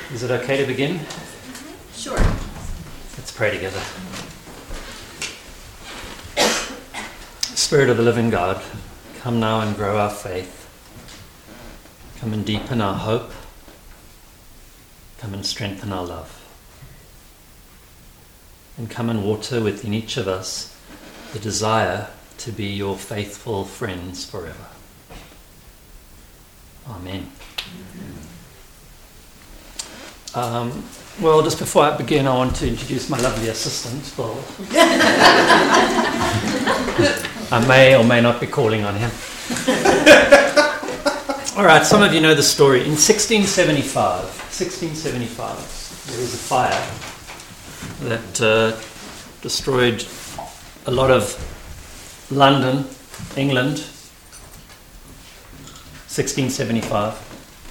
Is it okay to begin? Sure. Let's pray together. Spirit of the living God, come now and grow our faith. Come and deepen our hope. Come and strengthen our love. And come and water within each of us the desire to be your faithful friends forever. Amen. Well, just before I begin, I want to introduce my lovely assistant, Bill. I may or may not be calling on him. All right, some of you know the story. In 1675, there was a fire that destroyed a lot of London, England. 1675.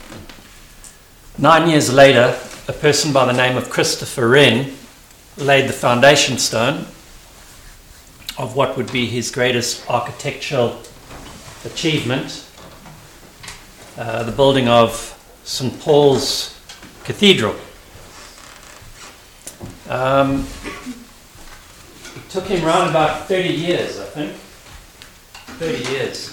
9 years later, a person by the name of Christopher Wren laid the foundation stone of what would be his greatest architectural achievement, the building of St. Paul's Cathedral. It took him around about 30 years, I think. 30 years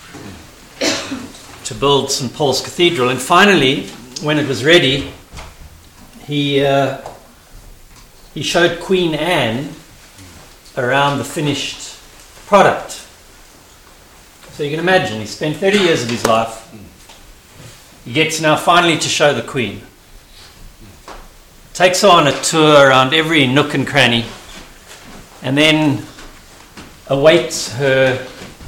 to build St. Paul's Cathedral. And finally, when it was ready, he showed Queen Anne around the finished product. So you can imagine, he spent 30 years of his life. He gets now finally to show the Queen. Takes her on a tour around every nook and cranny, and then awaits her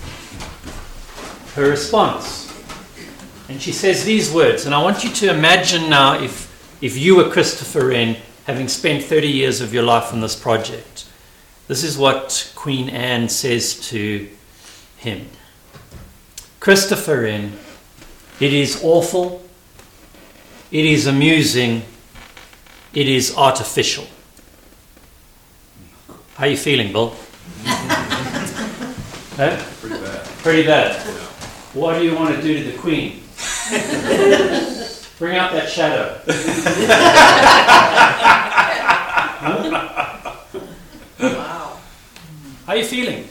response. And she says these words, and I want you to imagine now if you were Christopher Wren, having spent 30 years of your life on this project. This is what Queen Anne says to him. Christopher Wren, it is awful, it is amusing, it is artificial. How are you feeling, Bill? Huh? Pretty bad. Pretty bad. Yeah. What do you want to do to the Queen? Bring out that shadow. Huh? Wow. How are you feeling?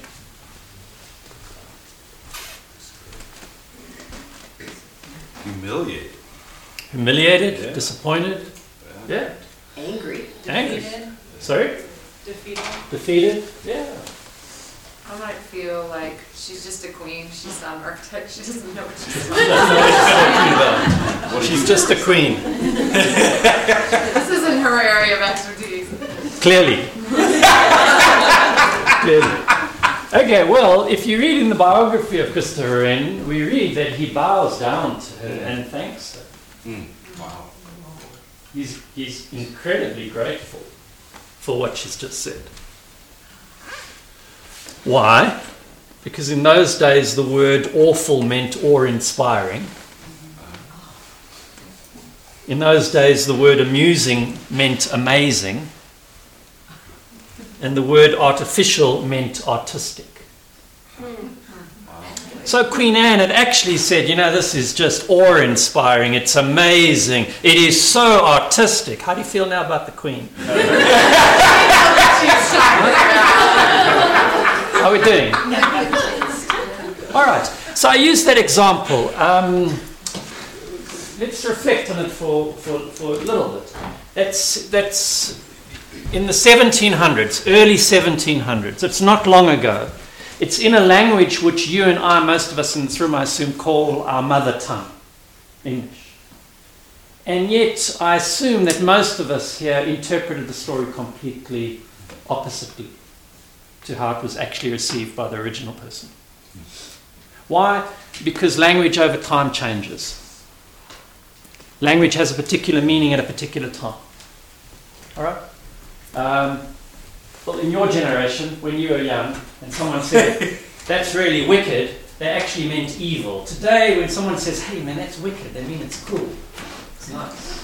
Humiliated. Humiliated? Yeah. Disappointed? Yeah. Angry. Angry. Defeated. Sorry? Defeated. Defeated? Yeah. I might feel like she's just a queen. She's not an architect. She doesn't know what she's doing. She's just a queen. This isn't her area of expertise. Clearly. Clearly. Okay, well, if you read in the biography of Christopher Wren, we read that he bows down to her and thanks her. Wow. He's incredibly grateful for what she's just said. Why? Because in those days the word awful meant awe-inspiring. In those days the word amusing meant amazing. And the word artificial meant artistic. So Queen Anne had actually said, you know, this is just awe-inspiring, it's amazing, it is so artistic. How do you feel now about the Queen? How are we doing? All right, so I used that example. Let's reflect on it for a little bit. That's in the 1700s, early 1700s. It's not long ago. It's in a language which you and I, most of us in this room, I assume, call our mother tongue, English. And yet, I assume that most of us here interpreted the story completely oppositely to how it was actually received by the original person. Why? Because language over time changes. Language has a particular meaning at a particular time. All right? Well, in your generation, when you were young, and someone said, that's really wicked, they actually meant evil. Today, when someone says, hey man, that's wicked, they mean it's cool. It's nice.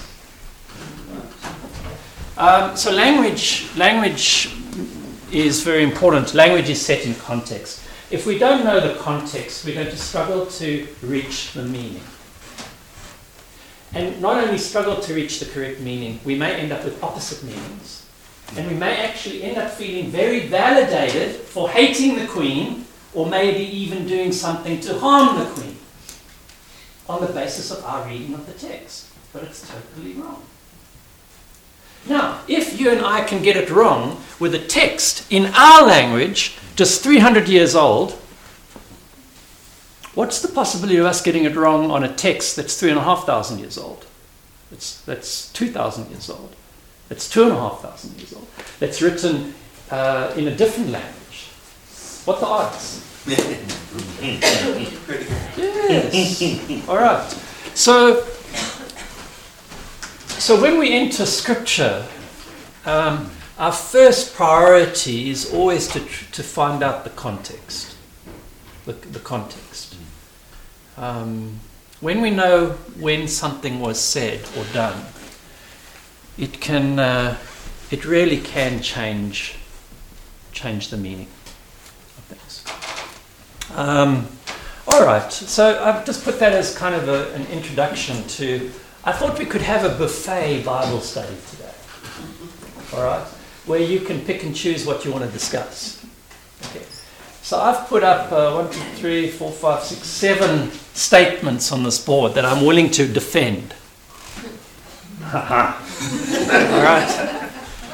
So language is very important. Language is set in context. If we don't know the context, we're going to struggle to reach the meaning. and not only struggle to reach the correct meaning, we may end up with opposite meanings. And we may actually end up feeling very validated for hating the Queen, or maybe even doing something to harm the Queen on the basis of our reading of the text. But it's totally wrong. Now, if you and I can get it wrong with a text in our language, just 300 years old, what's the possibility of us getting it wrong on a text that's 3,500 years old? That's 2,000 years old. That's 2,500 years old. That's written in a different language. What the odds? Yes. All right. So when we enter Scripture, our first priority is always to find out the context. The context. When we know when something was said or done, it really can change the meaning of things. All right, so I've just put that as kind of an introduction to. I thought we could have a buffet Bible study today. All right, where you can pick and choose what you want to discuss. Okay. So I've put up 1, 2, 3, 4, 5, 6, 7 statements on this board that I'm willing to defend. All right.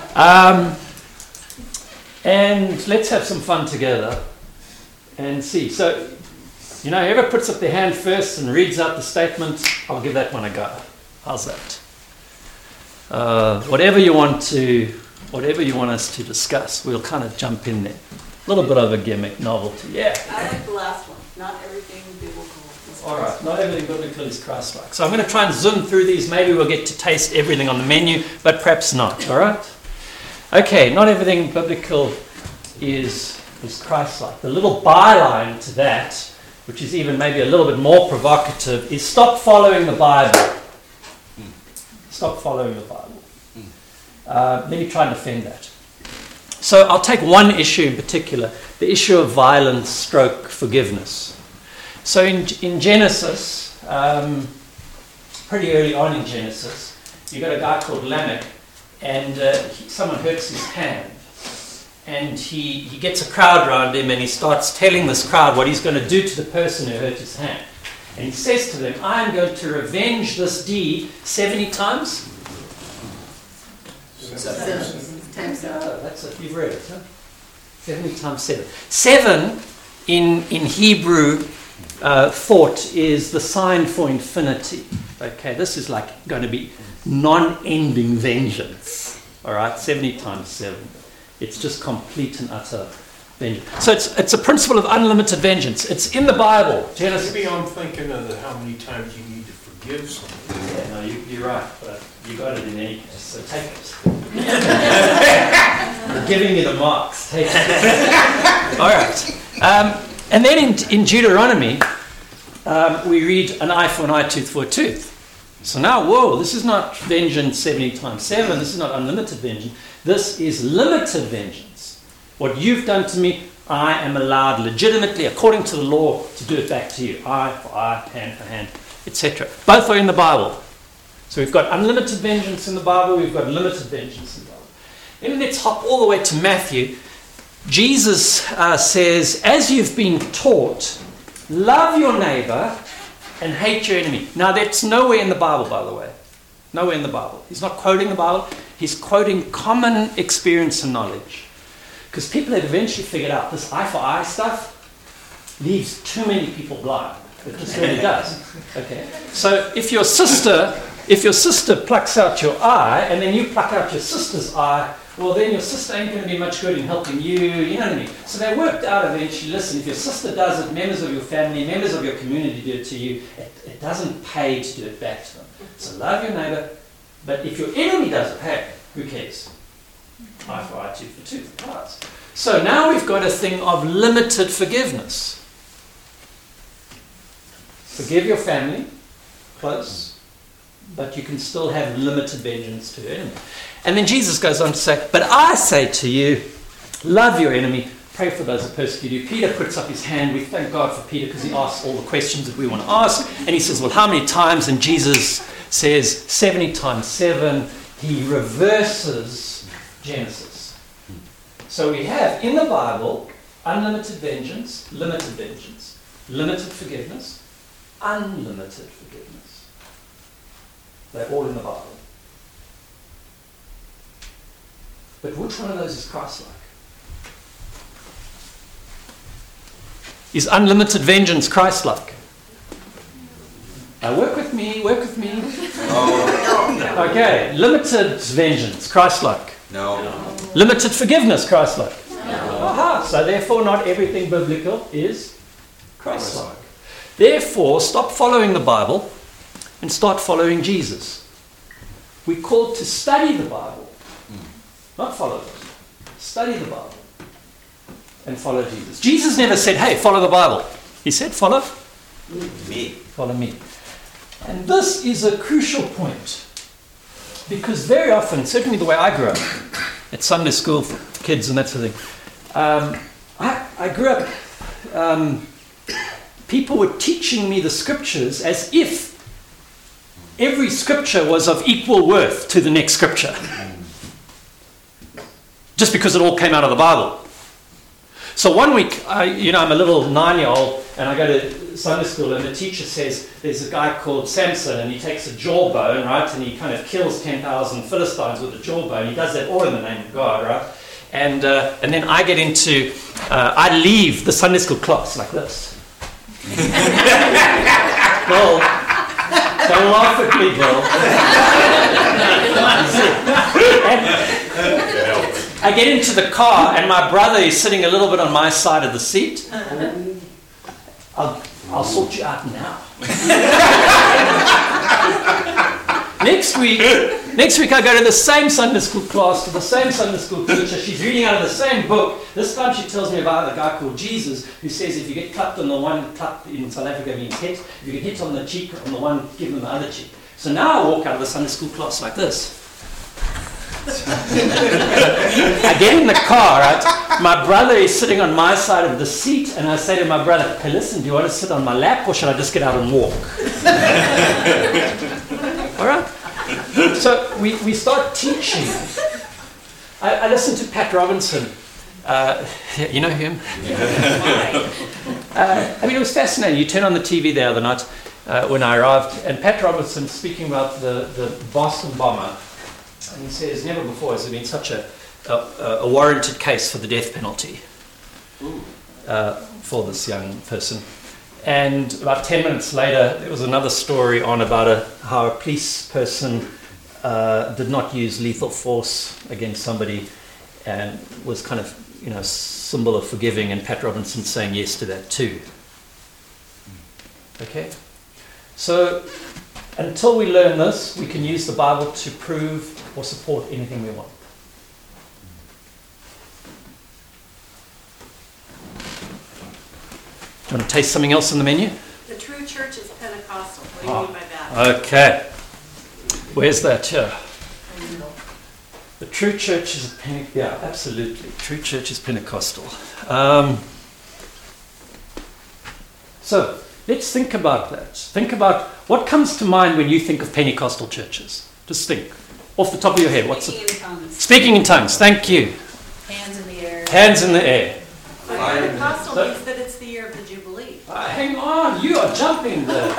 And let's have some fun together and see. So, whoever puts up their hand first and reads out the statement, I'll give that one a go. How's that? Whatever you want us to discuss, we'll kind of jump in there. A little bit of a gimmick, novelty. Yeah. I like the last one. Not everything biblical is All right. Not everything biblical is Christ-like. So I'm going to try and zoom through these. Maybe we'll get to taste everything on the menu, but perhaps not. All right. Okay. Not everything biblical is Christ-like. The little byline to that, which is even maybe a little bit more provocative, is stop following the Bible. Stop following the Bible. Let me try and defend that. So I'll take one issue in particular, the issue of violence stroke forgiveness. So in Genesis, pretty early on in Genesis, you've got a guy called Lamech, and someone hurts his hand. And he gets a crowd around him, and he starts telling this crowd what he's going to do to the person who hurt his hand. And he says to them, I am going to revenge this deed 70 times. 7. Oh, that's it. You've read it, huh? 70 times 7. 7 in Hebrew thought is the sign for infinity. Okay, this is like going to be non-ending vengeance. All right, 70 times 7. It's just complete and utter vengeance. So it's a principle of unlimited vengeance. It's in the Bible. Genesis. Maybe I'm thinking of how many times you need to forgive someone. Yeah, no, you're right, but you got it in any case, so take it. You're giving me the marks. Take it. All right. And then in Deuteronomy, we read an eye for an eye, tooth for a tooth. So now, whoa, this is not vengeance 70 times 7. This is not unlimited vengeance. This is limited vengeance. What you've done to me, I am allowed legitimately, according to the law, to do it back to you. Eye for eye, hand for hand, etc. Both are in the Bible. So we've got unlimited vengeance in the Bible, we've got limited vengeance in the Bible. Then let's hop all the way to Matthew. Jesus says, as you've been taught, love your neighbor and hate your enemy. Now that's nowhere in the Bible, by the way. Nowhere in the Bible. He's not quoting the Bible, he's quoting common experience and knowledge. Because people have eventually figured out this eye for eye stuff leaves too many people blind. It just really does. Okay. So if your sister plucks out your eye and then you pluck out your sister's eye, well then your sister ain't going to be much good in helping you, you know what I mean? So they worked out eventually, listen, if your sister does it, members of your family, members of your community do it to you, it doesn't pay to do it back to them. So love your neighbor, but if your enemy does it, hey, who cares? Eye for eye, tooth for tooth. Right. So now we've got a thing of limited forgiveness. Forgive your family, close, but you can still have limited vengeance to your enemy. And then Jesus goes on to say, but I say to you, love your enemy, pray for those that persecute you. Peter puts up his hand. We thank God for Peter because he asks all the questions that we want to ask. And he says, well, how many times? And Jesus says 70 times 7. He reverses Genesis. So we have in the Bible unlimited vengeance, limited forgiveness, unlimited forgiveness. They're all in the Bible. But which one of those is Christ-like? Is unlimited vengeance Christ-like? Now work with me. No. Okay, limited vengeance, Christ-like. No. Limited forgiveness, Christ-like. No. Aha, so therefore not everything biblical is Christ-like. Therefore, stop following the Bible and start following Jesus. We're called to study the Bible, not follow it. Study the Bible and follow Jesus. Jesus never said, hey, follow the Bible. He said, follow Me. Follow me. And this is a crucial point, because very often, certainly the way I grew up, at Sunday school for kids and that sort of thing, I grew up, people were teaching me the scriptures as if every scripture was of equal worth to the next scripture, just because it all came out of the Bible. So one week, I'm a little 9-year-old, and I go to Sunday school, and the teacher says there's a guy called Samson, and he takes a jawbone, right, and he kind of kills 10,000 Philistines with a jawbone. He does that all in the name of God, right? And then I get into, I leave the Sunday school class like this. Bill, don't laugh at me, Bill. I get into the car, and my brother is sitting a little bit on my side of the seat. I'll sort you out now. Next week I go to the same Sunday school class, to the same Sunday school teacher. She's reading out of the same book. This time she tells me about a guy called Jesus, who says if you get clapped on the one, clap in South Africa means hit. If you get hit on the cheek, on the one, give them the other cheek. So now I walk out of the Sunday school class like this. I get in the car, right? My brother is sitting on my side of the seat, and I say to my brother, hey, listen, do you want to sit on my lap, or should I just get out and walk? All right? So we start teaching. I listened to Pat Robinson. You know him? It was fascinating. You turn on the TV the other night when I arrived, and Pat Robinson speaking about the Boston bomber. And he says, never before has there been such a warranted case for the death penalty for this young person. And about 10 minutes later, there was another story on about how a police person did not use lethal force against somebody and was kind of, symbol of forgiving, and Pat Robinson saying yes to that too. Okay? So, until we learn this, we can use the Bible to prove or support anything we want. Do you want to taste something else on the menu? The true church is Pentecostal. What do you mean by that? Okay. Where's that? Yeah. The true church is Pentecostal. Yeah, absolutely. True church is Pentecostal. So, let's think about that. Think about what comes to mind when you think of Pentecostal churches. Just think. Off the top of your head, what's it? Speaking in tongues. Speaking in tongues. Thank you. Hands in the air. Hands in the air. But Pentecostal means that it's the year of the Jubilee. Hang on, you are jumping there.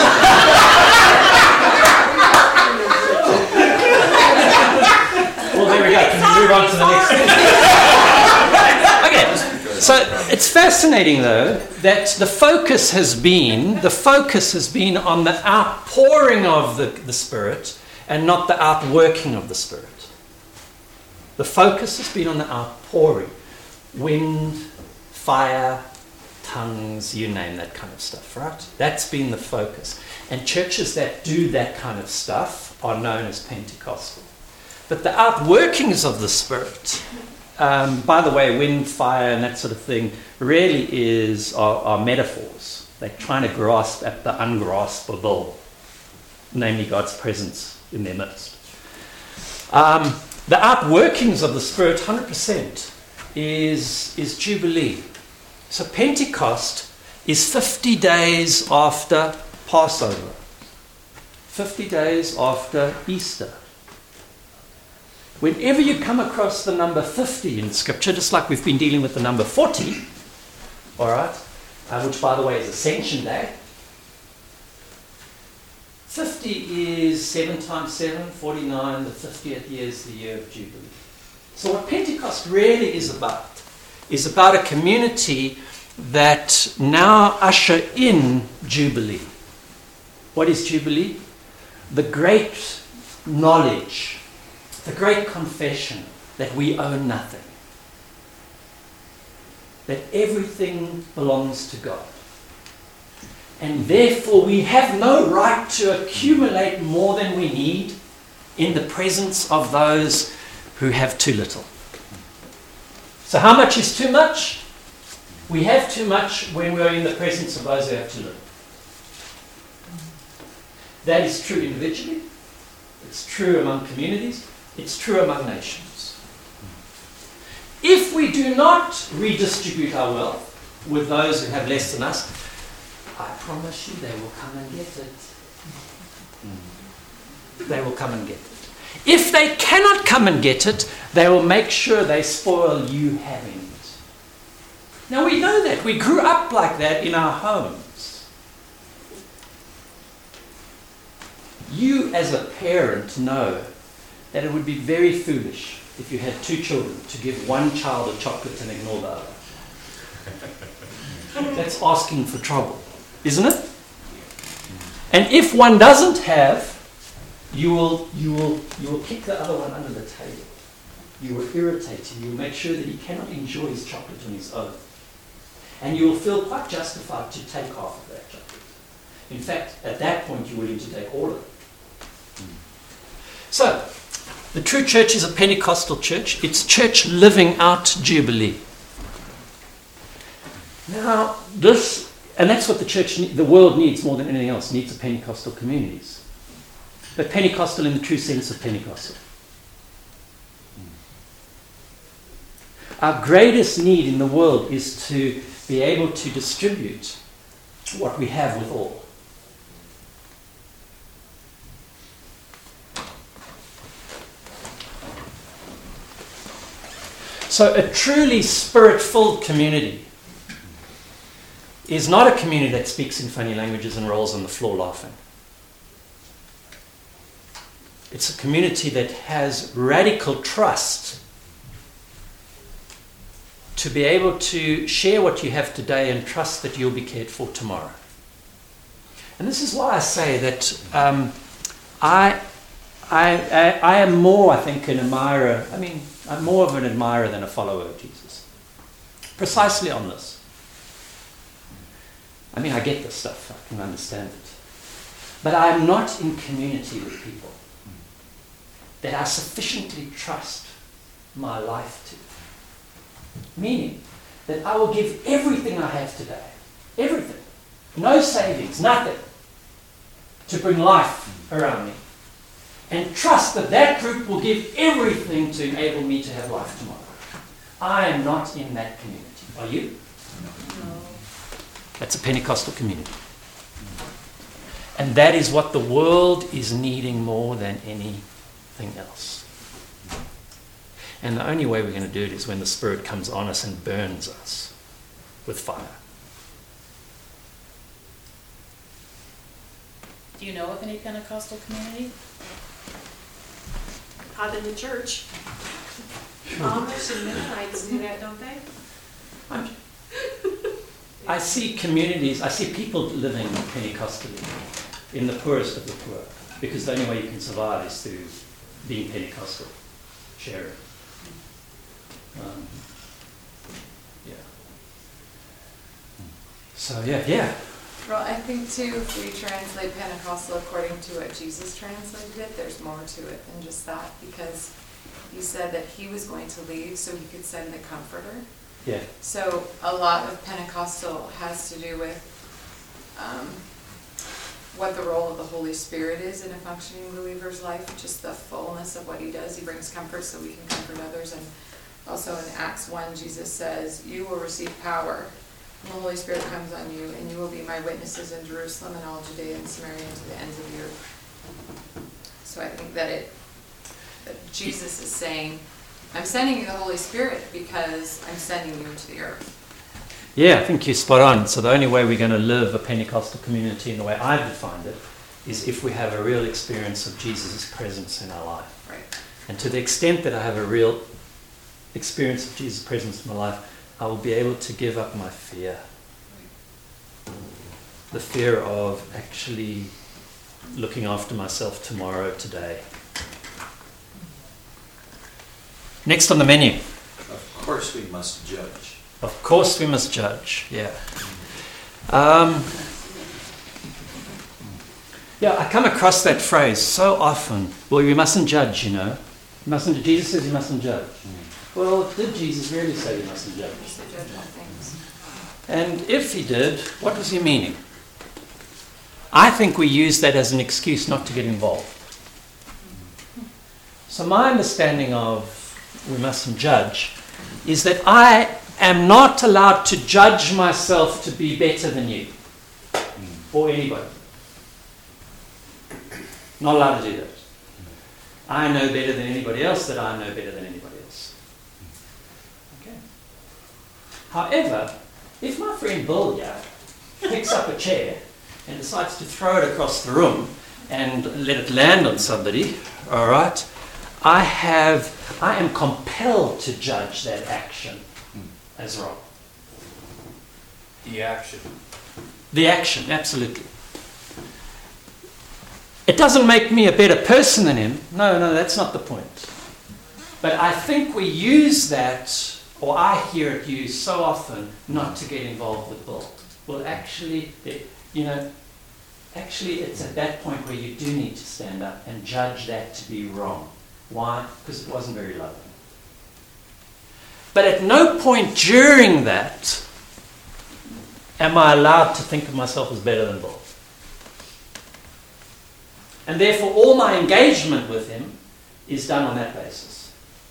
Well, there we go. Can we move on to the next thing? Okay. So it's fascinating, though, that the focus has been on the outpouring of the Spirit and not the outworking of the Spirit. The focus has been on the outpouring. Wind, fire, tongues, you name that kind of stuff, right? That's been the focus. And churches that do that kind of stuff are known as Pentecostal. But the outworkings of the Spirit, by the way, wind, fire, and that sort of thing, really are metaphors. They're trying to grasp at the ungraspable, namely God's presence in their midst. The outworkings of the Spirit, 100%, is Jubilee. So Pentecost is 50 days after Passover. 50 days after Easter. Whenever you come across the number 50 in Scripture, just like we've been dealing with the number 40, all right, which by the way is Ascension Day. 50 is 7 times 7, 49. The 50th year is the year of Jubilee. So what Pentecost really is about a community that now usher in Jubilee. What is Jubilee? The great knowledge, the great confession that we own nothing. That everything belongs to God. And therefore we have no right to accumulate more than we need in the presence of those who have too little. So how much is too much? We have too much when we're in the presence of those who have too little. That is true individually. It's true among communities. It's true among nations. If we do not redistribute our wealth with those who have less than us, I promise you they will come and get it. They will come and get it. If they cannot come and get it, they will make sure they spoil you having it. Now we know that. We grew up like that in our homes. You as a parent know that it would be very foolish if you had 2 children to give one child a chocolate and ignore the other. That's asking for trouble, isn't it? And if one doesn't have, you will kick the other one under the table. You will irritate him. You will make sure that he cannot enjoy his chocolate on his own. And you will feel quite justified to take half of that chocolate. In fact, at that point, you're willing to take all of it. So, the true church is a Pentecostal church. It's church living out Jubilee. Now, and that's what the world needs more than anything else, needs a Pentecostal communities. But Pentecostal in the true sense of Pentecostal. Our greatest need in the world is to be able to distribute what we have with all. So a truly spirit-filled community is not a community that speaks in funny languages and rolls on the floor laughing. It's a community that has radical trust to be able to share what you have today and trust that you'll be cared for tomorrow. And this is why I say that I am more, I think, an admirer. I mean, I'm more of an admirer than a follower of Jesus. Precisely on this. I mean, I get this stuff. I can understand it. But I'm not in community with people that I sufficiently trust my life to. Meaning that I will give everything I have today, everything, no savings, nothing, to bring life around me. And trust that that group will give everything to enable me to have life tomorrow. I am not in that community. Are you? No. That's a Pentecostal community. And that is what the world is needing more than anything else. And the only way we're going to do it is when the Spirit comes on us and burns us with fire. Do you know of any Pentecostal community? Not in the church. Amish and Mennonites do that, don't they? I see communities, I see people living Pentecostally in the poorest of the poor, because the only way you can survive is through being Pentecostal, sharing. Yeah. So yeah. Well, I think too, if we translate Pentecostal according to what Jesus translated it, there's more to it than just that, because he said that he was going to leave so he could send the Comforter. Yeah. So a lot of Pentecostal has to do with what the role of the Holy Spirit is in a functioning believer's life, just the fullness of what he does. He brings comfort so we can comfort others. And also in Acts 1, Jesus says, you will receive power. And the Holy Spirit comes on you, and you will be my witnesses in Jerusalem and all Judea and Samaria and to the ends of the earth. So I think that Jesus is saying, I'm sending you the Holy Spirit because I'm sending you into the earth. Yeah, I think you're spot on. So the only way we're going to live a Pentecostal community in the way I've defined it is if we have a real experience of Jesus' presence in our life. Right. And to the extent that I have a real experience of Jesus' presence in my life, I will be able to give up my fear. The fear of actually looking after myself tomorrow, today. Next on the menu. Of course we must judge. Of course we must judge, yeah. Yeah, I come across that phrase so often. Well, we mustn't judge, you know. Jesus says you mustn't judge. Well, did Jesus really say you mustn't judge? Just to judge all things. And if he did, what was he meaning? I think we use that as an excuse not to get involved. So my understanding of we mustn't judge is that I am not allowed to judge myself to be better than you or anybody. Not allowed to do that. I know better than anybody else that I know better than anybody else. Okay. However, if my friend Bill here picks up a chair and decides to throw it across the room and let it land on somebody, all right, I am compelled to judge that action as wrong. The action. The action, absolutely. It doesn't make me a better person than him. No, that's not the point. But I think we use that, or I hear it used so often, not to get involved with Bill. Well, actually, it's at that point where you do need to stand up and judge that to be wrong. Why? Because it wasn't very loving. But at no point during that am I allowed to think of myself as better than Bill. And therefore all my engagement with him is done on that basis.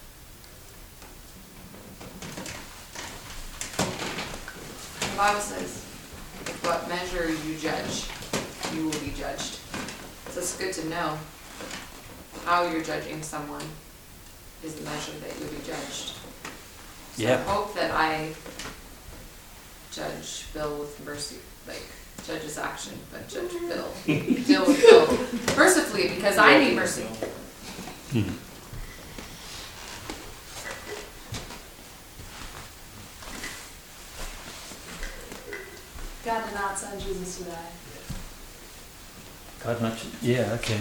The Bible says, with what measure you judge, you will be judged. So it's good to know how you're judging someone is the measure that you'll be judged. So Yeah. I hope that I judge Bill with mercy, judge his action, but judge Bill. Deal with Bill mercifully because I need mercy. God did not send Jesus to die. God not, yeah, okay.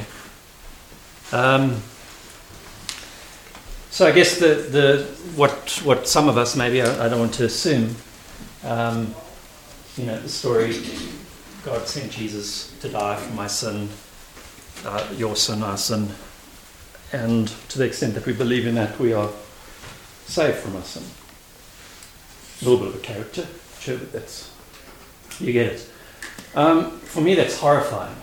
So I guess what some of us maybe I don't want to assume, the story, God sent Jesus to die for my sin, your sin, our sin, and to the extent that we believe in that, we are saved from our sin. A little bit of a character, sure, but you get it. For me, that's horrifying.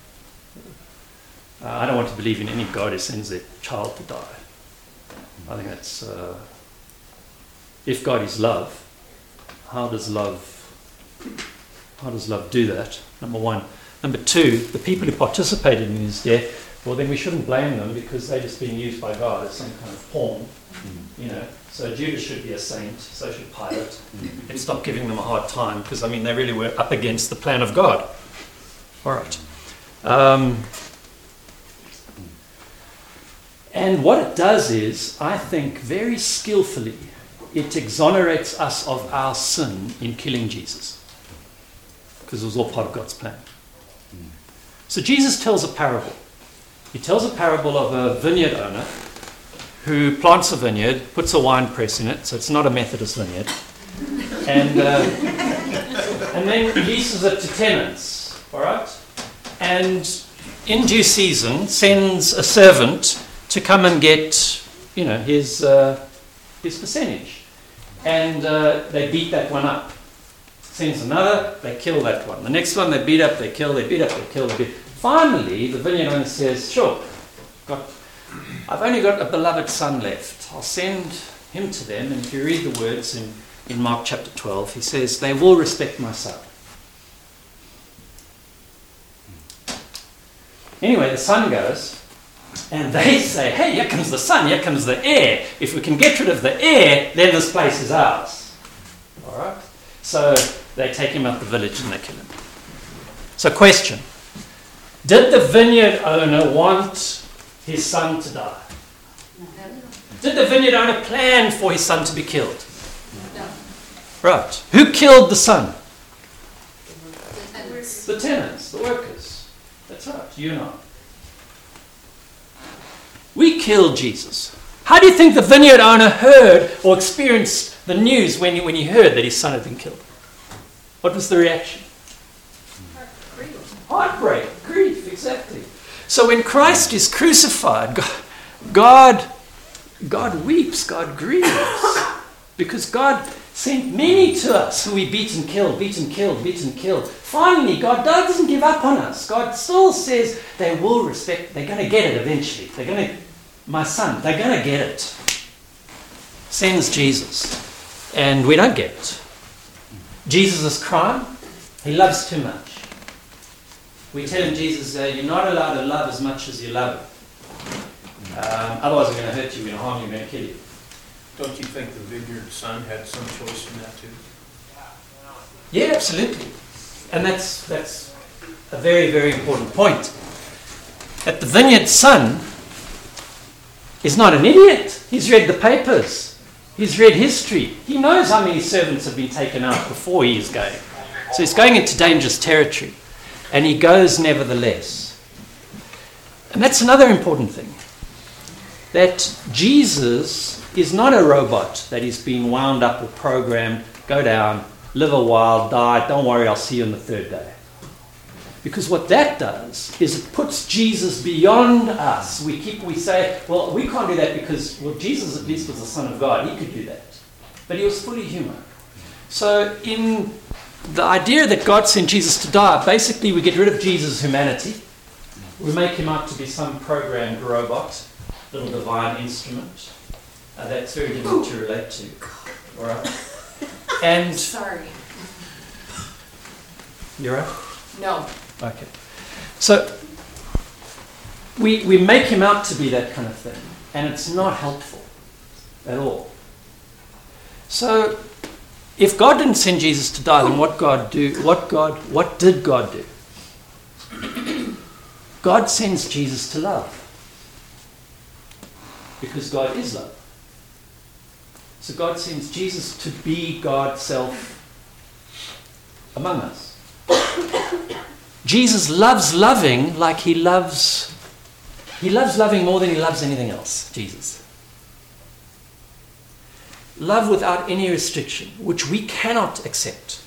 I don't want to believe in any God who sends their child to die. I think that's, if God is love, how does love do that? Number one. Number two, the people who participated in his death, well then we shouldn't blame them because they're just being used by God as some kind of pawn. So Judas should be a saint, so should Pilate. And stop giving them a hard time because, they really were up against the plan of God. All right. And what it does is, I think, very skillfully, it exonerates us of our sin in killing Jesus. Because it was all part of God's plan. So Jesus tells a parable. He tells a parable of a vineyard owner who plants a vineyard, puts a wine press in it, so it's not a Methodist vineyard, and then leases it to tenants, all right? And in due season sends a servant to come and get, his percentage. And they beat that one up. Sends another, they kill that one. The next one they beat up, they kill, they beat up, they kill, they beat. Finally, the vineyard owner says, sure, I've only got a beloved son left. I'll send him to them. And if you read the words in Mark chapter 12, he says, they will respect my son. Anyway, the sun goes, and they say, hey, here comes the sun, here comes the air. If we can get rid of the air, then this place is ours. All right? So they take him out the village and they kill him. So question, did the vineyard owner want his son to die? Did the vineyard owner plan for his son to be killed? No. Right. Who killed the son? The The tenants, the workers. That's right, you and I. We killed Jesus. How do you think the vineyard owner heard or experienced the news when he heard that his son had been killed? What was the reaction? Heartbreak, grief, exactly. So when Christ is crucified, God weeps, God grieves. Because God sent many to us who we beat and killed, beat and killed, beat and killed. Finally, God doesn't give up on us. God still says they will respect, they're going to get it eventually. My son, they're going to get it. Sends Jesus. And we don't get it. Jesus' crime, he loves too much. We tell him, Jesus, you're not allowed to love as much as you love him. Otherwise we're going to hurt you, we're going to harm you, we're going to kill you. Don't you think the vineyard son had some choice in that too? Yeah, absolutely. And that's a very, very important point. That the vineyard son is not an idiot. He's read the papers. He's read history. He knows how many servants have been taken out before he is going. So he's going into dangerous territory. And he goes nevertheless. And that's another important thing. That Jesus is not a robot that is being wound up or programmed, go down, live a while, die, don't worry, I'll see you on the third day. Because what that does is it puts Jesus beyond us. We say, well, we can't do that because, well, Jesus at least was the Son of God. He could do that. But he was fully human. So in the idea that God sent Jesus to die, basically we get rid of Jesus' humanity. We make him out to be some programmed robot, little divine instrument. That's very difficult to relate to. All right? And Sorry. you're right? No. Okay. So we make him out to be that kind of thing, and it's not helpful at all. So if God didn't send Jesus to die, then what did God do? God sends Jesus to love. Because God is love. So God sends Jesus to be God's self among us. Jesus loves loving like he loves loving more than he loves anything else, Jesus. Love without any restriction, which we cannot accept.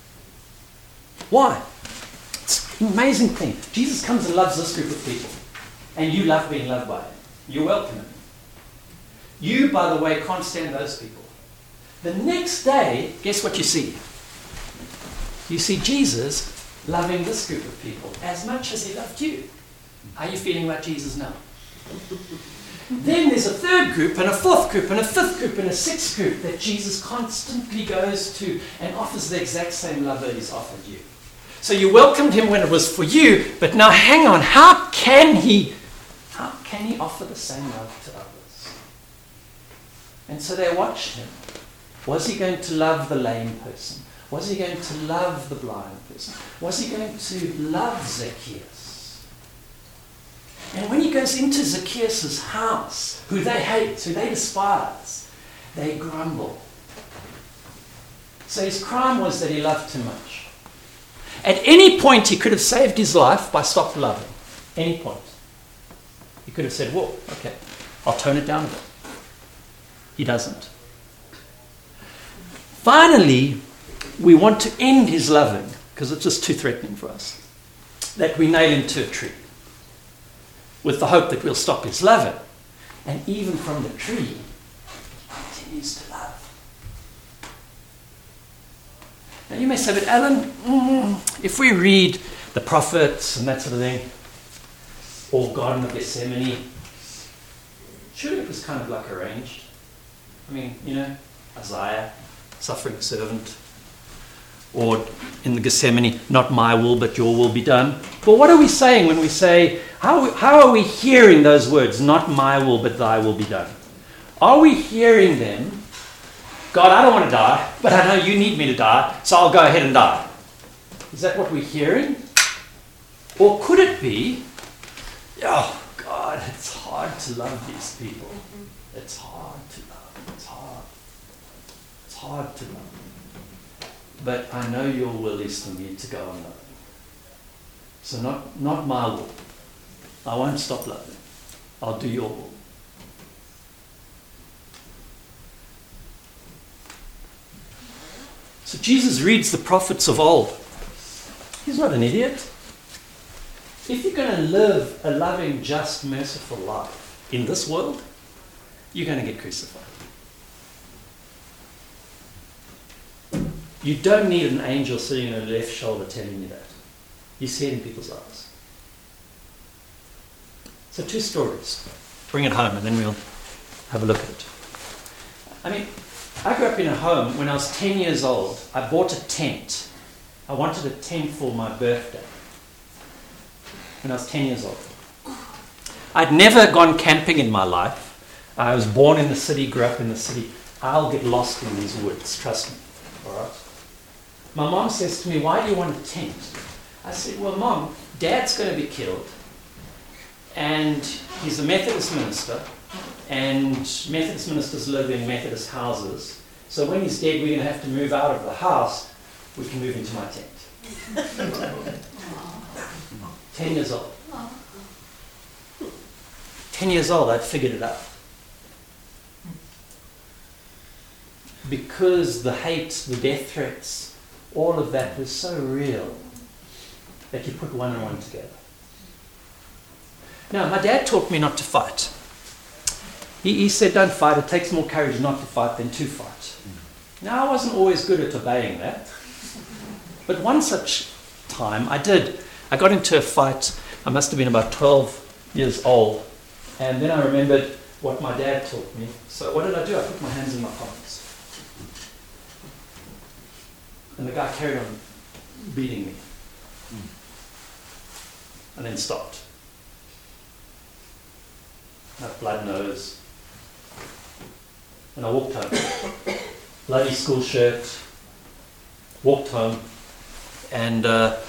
Why? It's an amazing thing. Jesus comes and loves this group of people, and you love being loved by him. You welcome him. You, by the way, can't stand those people. The next day, guess what you see? You see Jesus loving this group of people as much as he loved you. How are you feeling about Jesus now? Then there's a third group, and a fourth group, and a fifth group, and a sixth group that Jesus constantly goes to and offers the exact same love that he's offered you. So you welcomed him when it was for you, but now hang on, how can he offer the same love to others? And so they watched him. Was he going to love the lame person? Was he going to love the blind person? Was he going to love Zacchaeus? And when he goes into Zacchaeus' house, who they hate, who they despise, they grumble. So his crime was that he loved too much. At any point he could have saved his life by stopping loving. Any point. He could have said, whoa, okay, I'll tone it down a bit. He doesn't. Finally, we want to end his loving, because it's just too threatening for us, that we nail him to a tree, with the hope that we'll stop his loving. And even from the tree, he continues to love. Now you may say, but Alan, if we read the prophets and that sort of thing, or Garden of Gethsemane, surely it was kind of like arranged. I mean, Isaiah, suffering servant, or in the Gethsemane, not my will, but your will be done. But what are we saying when we say, how are we hearing those words, not my will, but thy will be done? Are we hearing them, God, I don't want to die, but I know you need me to die, so I'll go ahead and die? Is that what we're hearing? Or could it be, oh God, it's hard to love these people. It's hard to love. It's hard. It's hard to love. But I know your will is for me to go on loving. So not my will. I won't stop loving. I'll do your will. So Jesus reads the prophets of old. He's not an idiot. If you're going to live a loving, just, merciful life in this world, you're going to get crucified. You don't need an angel sitting on your left shoulder telling you that. You see it in people's eyes. So 2 stories. Bring it home and then we'll have a look at it. I mean, I grew up in a home when I was 10 years old. I bought a tent. I wanted a tent for my birthday when I was 10 years old. I'd never gone camping in my life. I was born in the city, grew up in the city. I'll get lost in these woods, trust me. All right? My mom says to me, why do you want a tent? I said, well, Mom, Dad's going to be killed. And he's a Methodist minister. And Methodist ministers live in Methodist houses. So when he's dead, we're going to have to move out of the house. We can move into my tent. 10 years old. 10 years old, I'd figured it out. Because the hate, the death threats, all of that was so real that you put one and one together. Now, my dad taught me not to fight. He said, don't fight. It takes more courage not to fight than to fight. Now, I wasn't always good at obeying that. But one such time, I did. I got into a fight. I must have been about 12 years old. And then I remembered what my dad taught me. So what did I do? I put my hands in my pockets. And the guy carried on beating me. And then stopped. I had blood nose. And I walked home. Bloody school shirt. Walked home. And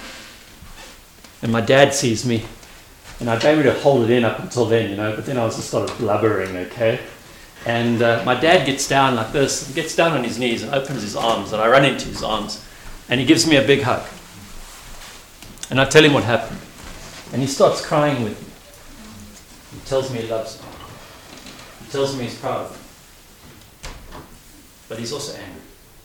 my dad sees me. And I gave me to hold it in up until then, but then I just started blubbering, okay? And my dad gets down like this, gets down on his knees and opens his arms, and I run into his arms, and he gives me a big hug. And I tell him what happened. And he starts crying with me. He tells me he loves me. He tells me he's proud of me. But he's also angry.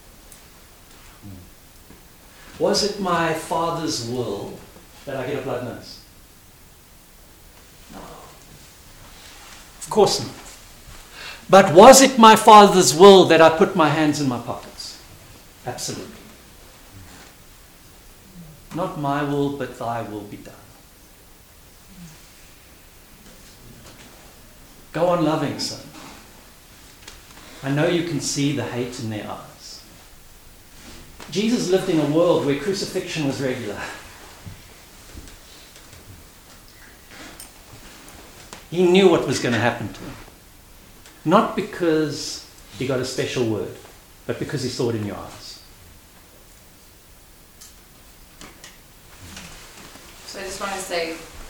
Was it my father's will that I get a blood nose? No. Of course not. But was it my father's will that I put my hands in my pockets? Absolutely. Not my will, but thy will be done. Go on loving, son. I know you can see the hate in their eyes. Jesus lived in a world where crucifixion was regular. He knew what was going to happen to him. Not because he got a special word, but because he saw it in your eyes. So I just want to say,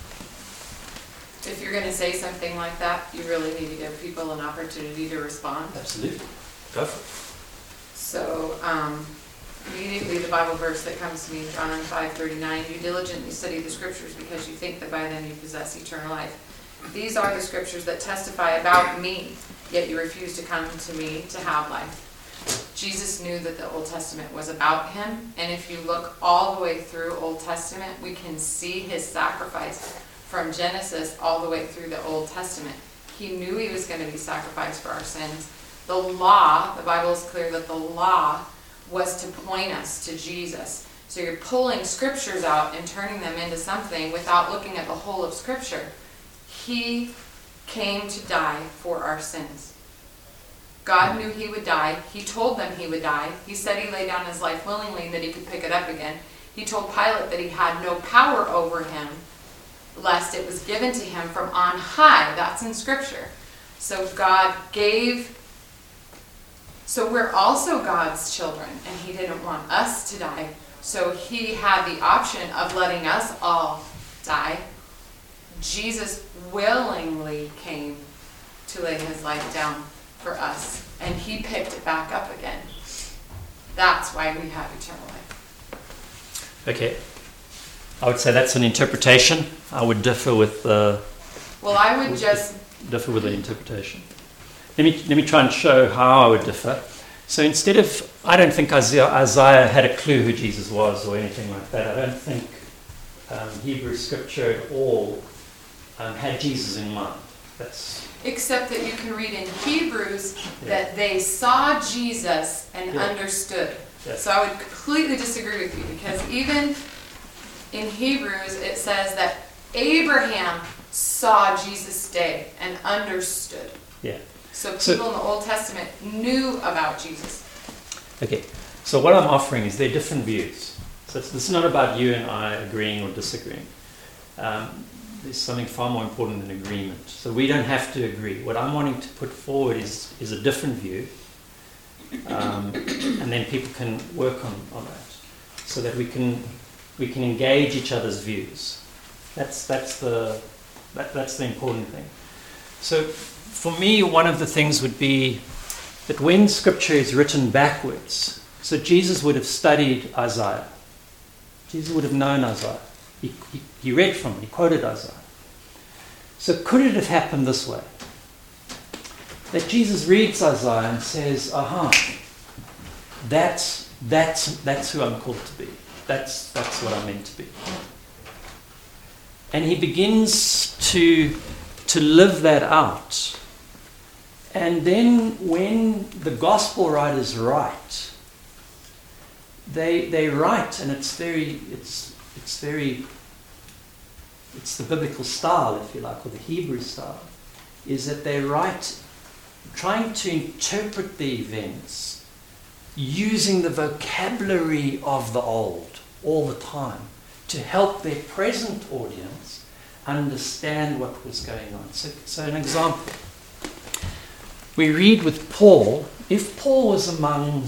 if you're going to say something like that, you really need to give people an opportunity to respond. Absolutely. Go for it. So, immediately the Bible verse that comes to me, John 5:39, you diligently study the scriptures because you think that by them you possess eternal life. These are the scriptures that testify about me, yet you refuse to come to me to have life. Jesus knew that the Old Testament was about him, and if you look all the way through Old Testament, we can see his sacrifice from Genesis all the way through the Old Testament. He knew he was going to be sacrificed for our sins. The law, the Bible is clear that the law was to point us to Jesus. So you're pulling scriptures out and turning them into something without looking at the whole of Scripture. He came to die for our sins. God knew he would die. He told them he would die. He said he laid down his life willingly and that he could pick it up again. He told Pilate that he had no power over him, lest it was given to him from on high. That's in Scripture. So we're also God's children, and he didn't want us to die. So he had the option of letting us all die. Jesus willingly came to lay his life down for us, and he picked it back up again. That's why we have eternal life. Okay. I would say that's an interpretation. I would differ with the interpretation. Let me try and show how I would differ. So instead of, I don't think Isaiah had a clue who Jesus was or anything like that. I don't think Hebrew Scripture at all had Jesus in mind. Except that you can read in Hebrews that they saw Jesus and understood. Yes. So I would completely disagree with you, because even in Hebrews it says that Abraham saw Jesus' day and understood. Yeah. So people in the Old Testament knew about Jesus. Okay. So what I'm offering is there are different views. So this is not about you and I agreeing or disagreeing. There's something far more important than agreement. So we don't have to agree. What I'm wanting to put forward is a different view. And then people can work on that, so that we can engage each other's views. That's the important thing. So for me, one of the things would be that when Scripture is written backwards, so Jesus would have studied Isaiah. Jesus would have known Isaiah. He read from it. He quoted Isaiah. So could it have happened this way? That Jesus reads Isaiah and says, aha, that's who I'm called to be. That's what I'm meant to be. And he begins to live that out. And then when the gospel writers write, they write, and it's the biblical style, if you like, or the Hebrew style, is that they write trying to interpret the events using the vocabulary of the old all the time to help their present audience understand what was going on. So an example. We read with Paul, if Paul was among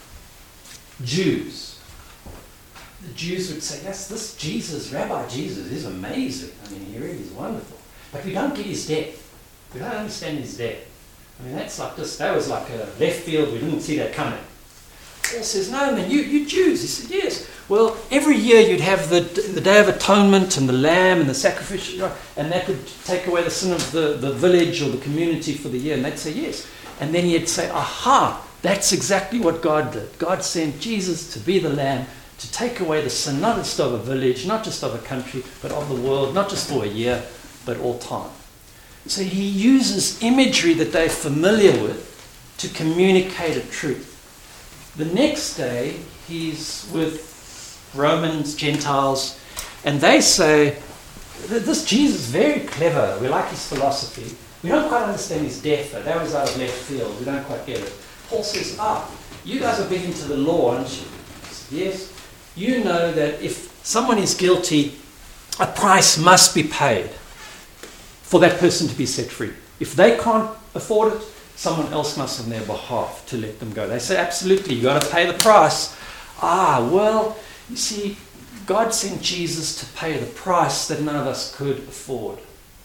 Jews, the Jews would say, yes, this Jesus, Rabbi Jesus, is amazing. I mean, he really is wonderful. But we don't get his depth. We don't understand his depth. I mean, that was like a left field. We didn't see that coming. Paul says, no, man, you Jews. He said, yes. Well, every year you'd have the Day of Atonement and the lamb and the sacrificial, and that would take away the sin of the village or the community for the year. And they'd say, yes. And then he'd say, aha, that's exactly what God did. God sent Jesus to be the lamb, to take away the sin, not just of a village, not just of a country, but of the world, not just for a year, but all time. So he uses imagery that they're familiar with to communicate a truth. The next day, he's with Romans, Gentiles, and they say, this Jesus is very clever. We like his philosophy. We don't quite understand his death, though. That was out of left field. We don't quite get it. Paul says, you guys are big into the law, aren't you? Yes. You know that if someone is guilty, a price must be paid for that person to be set free. If they can't afford it, someone else must on their behalf to let them go. They say, absolutely, you've got to pay the price. Well, you see, God sent Jesus to pay the price that none of us could afford.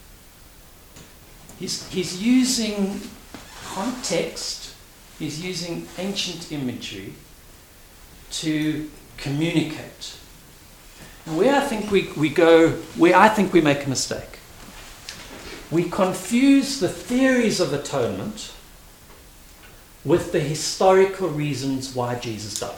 He's using context, he's using ancient imagery to communicate. And where I think we make a mistake. We confuse the theories of atonement with the historical reasons why Jesus died.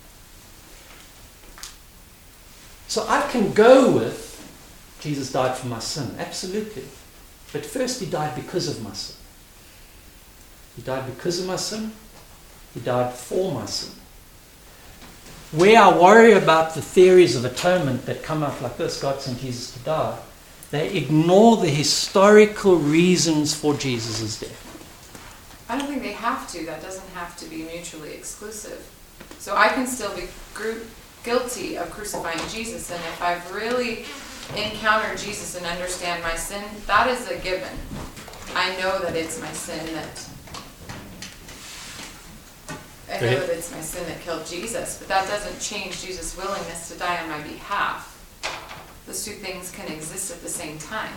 So I can go with Jesus died for my sin, absolutely. But first he died because of my sin. He died because of my sin. He died for my sin. Where I worry about the theories of atonement that come up like this, God sent Jesus to die, they ignore the historical reasons for Jesus' death. I don't think they have to. That doesn't have to be mutually exclusive. So I can still be guilty of crucifying Jesus, and if I've really encountered Jesus and understand my sin, that is a given. I know that it's my sin that killed Jesus, but that doesn't change Jesus' willingness to die on my behalf. Those two things can exist at the same time.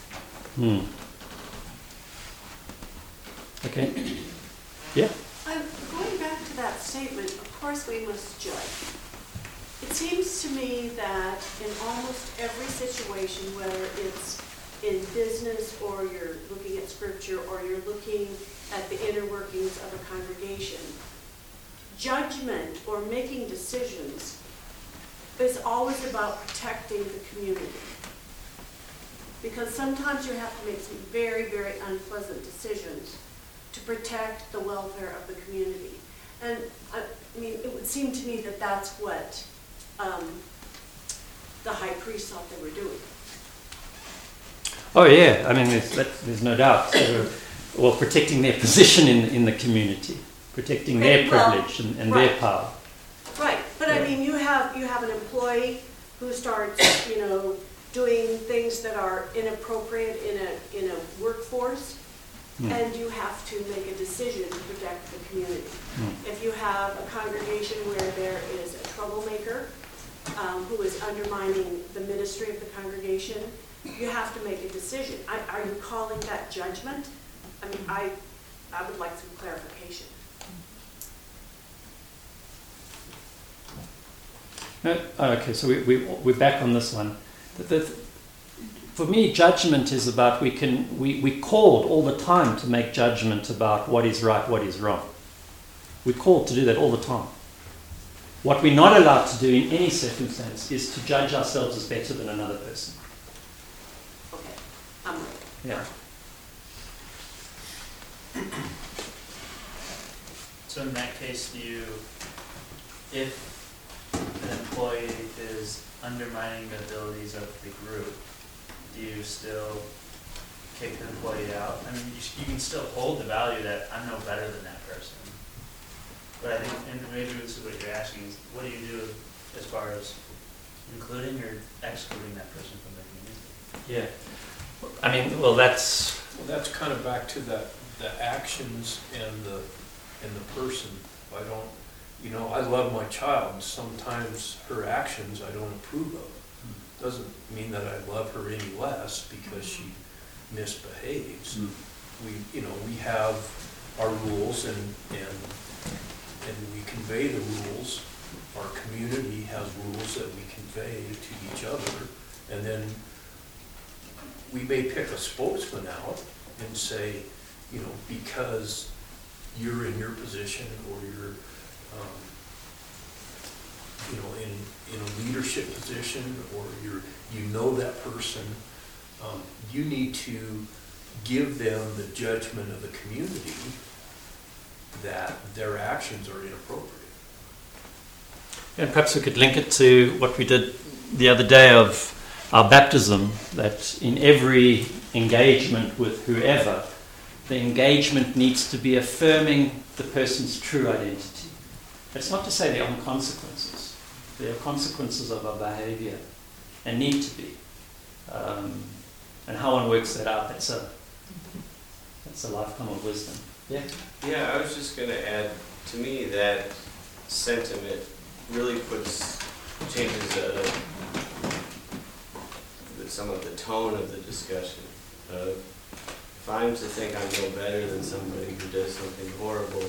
Okay. Yeah. Going back to that statement, of course we must judge. It seems to me that in almost every situation, whether it's in business or you're looking at scripture or you're looking at the inner workings of a congregation, judgment or making decisions is always about protecting the community. Because sometimes you have to make some very, very unpleasant decisions to protect the welfare of the community. And I mean, it would seem to me that that's what the high priest thought they were doing. Oh yeah, I mean, there's no doubt. Well, protecting their position in the community, protecting their privilege and right. their power. Right, but I mean, you have an employee who starts, doing things that are inappropriate in a workforce, and you have to make a decision to protect the community. If you have a congregation where there is a troublemaker who is undermining the ministry of the congregation, you have to make a decision. Are you calling that judgment? I mean, I would like some clarification. Okay, so we're back on this one. For me, judgment is about we called all the time to make judgment about what is right, what is wrong. We're called to do that all the time. What we're not allowed to do in any circumstance is to judge ourselves as better than another person. Okay, I'm ready. Yeah. So in that case, if an employee is undermining the abilities of the group, do you still kick the employee out? I mean, you can still hold the value that I'm no better than that person. But I think, and maybe this is what you're asking, is what do you do as far as including or excluding that person from the community? Yeah. I mean, well, that's kind of back to the actions and the person. I love my child, and sometimes her actions I don't approve of. Doesn't mean that I love her any less because she misbehaves. We have our rules and we convey the rules. Our community has rules that we convey to each other, and then we may pick a spokesman out and say, because you're in your position or you're in a leadership position, or that person, you need to give them the judgment of the community that their actions are inappropriate. And perhaps we could link it to what we did the other day of our baptism, that in every engagement with whoever, the engagement needs to be affirming the person's true identity. That's not to say there aren't consequences. There are consequences of our behavior and need to be. And how one works that out, that's a lifetime of wisdom. Yeah? Yeah, I was just going to add, to me, that sentiment really changes some of the tone of the discussion. If I'm to think I'm no better than somebody who does something horrible,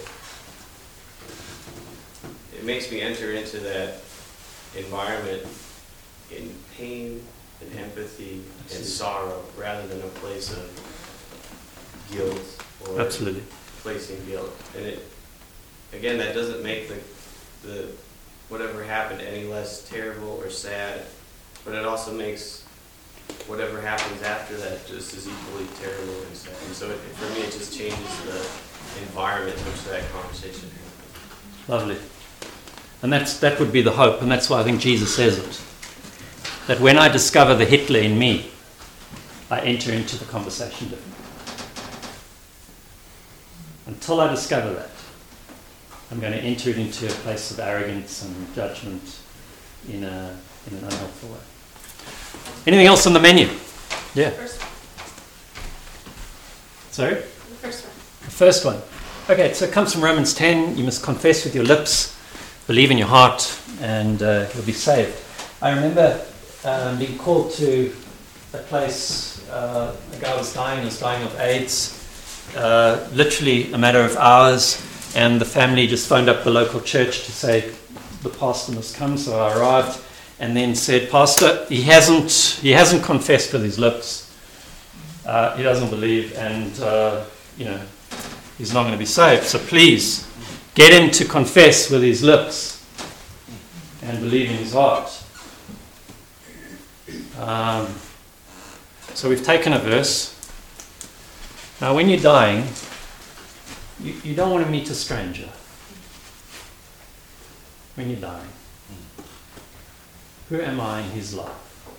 it makes me enter into that environment in pain and empathy and sorrow rather than a place of guilt or Absolutely. placing guilt. And again, that doesn't make the whatever happened any less terrible or sad, but it also makes whatever happens after that just as equally terrible and sad. And so for me, it just changes the environment in which that conversation happens. Lovely. And that would be the hope, and that's why I think Jesus says it. That when I discover the Hitler in me, I enter into the conversation differently. Until I discover that, I'm going to enter it into a place of arrogance and judgment in an unhelpful way. Anything else on the menu? Yeah. First one. Sorry? The first one. The first one. Okay, so it comes from Romans 10. You must confess with your lips, believe in your heart, and you'll be saved. I remember being called to a place, a guy was dying of AIDS, literally a matter of hours, and the family just phoned up the local church to say the pastor must come. So I arrived and then said, Pastor, he hasn't confessed with his lips. He doesn't believe, and he's not going to be saved. So please get him to confess with his lips and believe in his heart. So we've taken a verse. Now when you're dying, you don't want to meet a stranger. When you're dying, who am I in his life?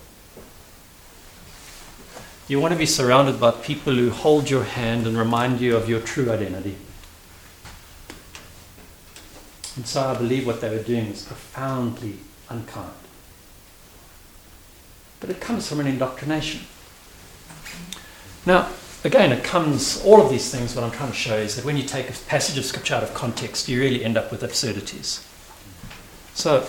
You want to be surrounded by people who hold your hand and remind you of your true identity. And so I believe what they were doing was profoundly unkind. But it comes from an indoctrination. Now, again, all of these things, what I'm trying to show is that when you take a passage of scripture out of context, you really end up with absurdities. So,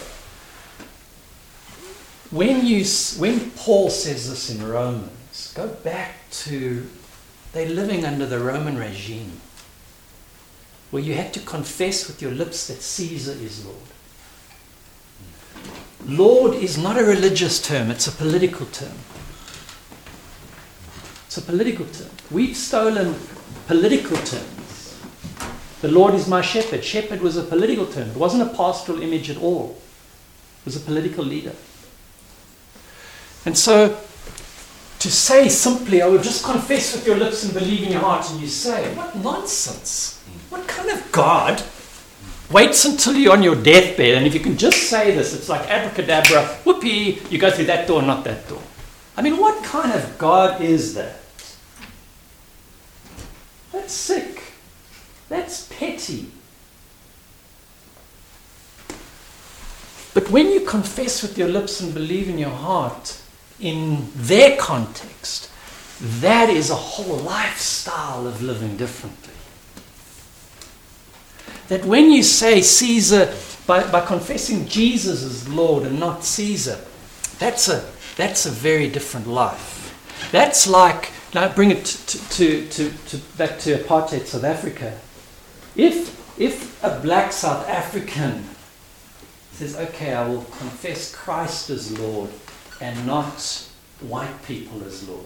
when Paul says this in Romans, go back to, they're living under the Roman regime, where you had to confess with your lips that Caesar is Lord. Lord is not a religious term, it's a political term. It's a political term. We've stolen political terms. The Lord is my shepherd. Shepherd was a political term. It wasn't a pastoral image at all. It was a political leader. And so, to say simply, I will just confess with your lips and believe in your heart, and you say, what nonsense. What kind of God waits until you're on your deathbed, and if you can just say this, it's like abracadabra, whoopee, you go through that door, not that door. I mean, what kind of God is that? That's sick. That's petty. But when you confess with your lips and believe in your heart, in their context, that is a whole lifestyle of living differently. That when you say Caesar, by confessing Jesus as Lord and not Caesar, that's a very different life. That's like, now bring it to back to apartheid South Africa. If a black South African says, okay, I will confess Christ as Lord and not white people as Lord,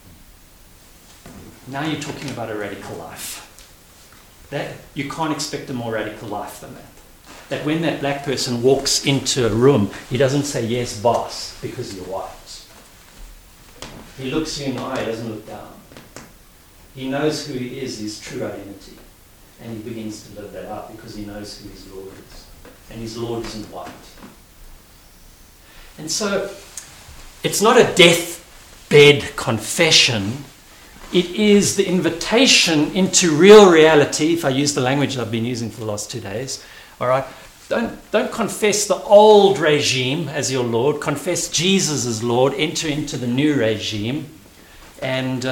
now you're talking about a radical life. That you can't expect a more radical life than that. That when that black person walks into a room, he doesn't say, yes, boss, because you're white. He looks you in the eye, he doesn't look down. He knows who he is, his true identity. And he begins to live that out because he knows who his Lord is. And his Lord isn't white. And so, it's not a deathbed confession. It is the invitation into real reality, if I use the language I've been using for the last 2 days. All right? Don't confess the old regime as your Lord. Confess Jesus as Lord. Enter into the new regime. And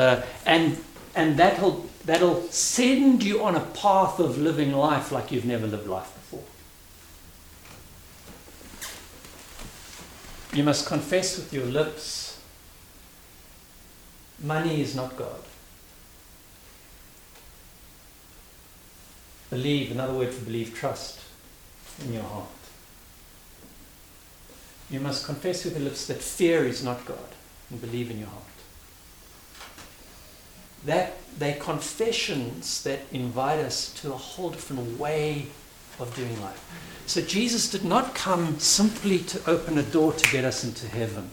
that'll send you on a path of living life like you've never lived life before. You must confess with your lips, money is not God. Believe, another word for believe, trust in your heart. You must confess with your lips that fear is not God and believe in your heart. They're confessions that invite us to a whole different way of doing life. So Jesus did not come simply to open a door to get us into heaven.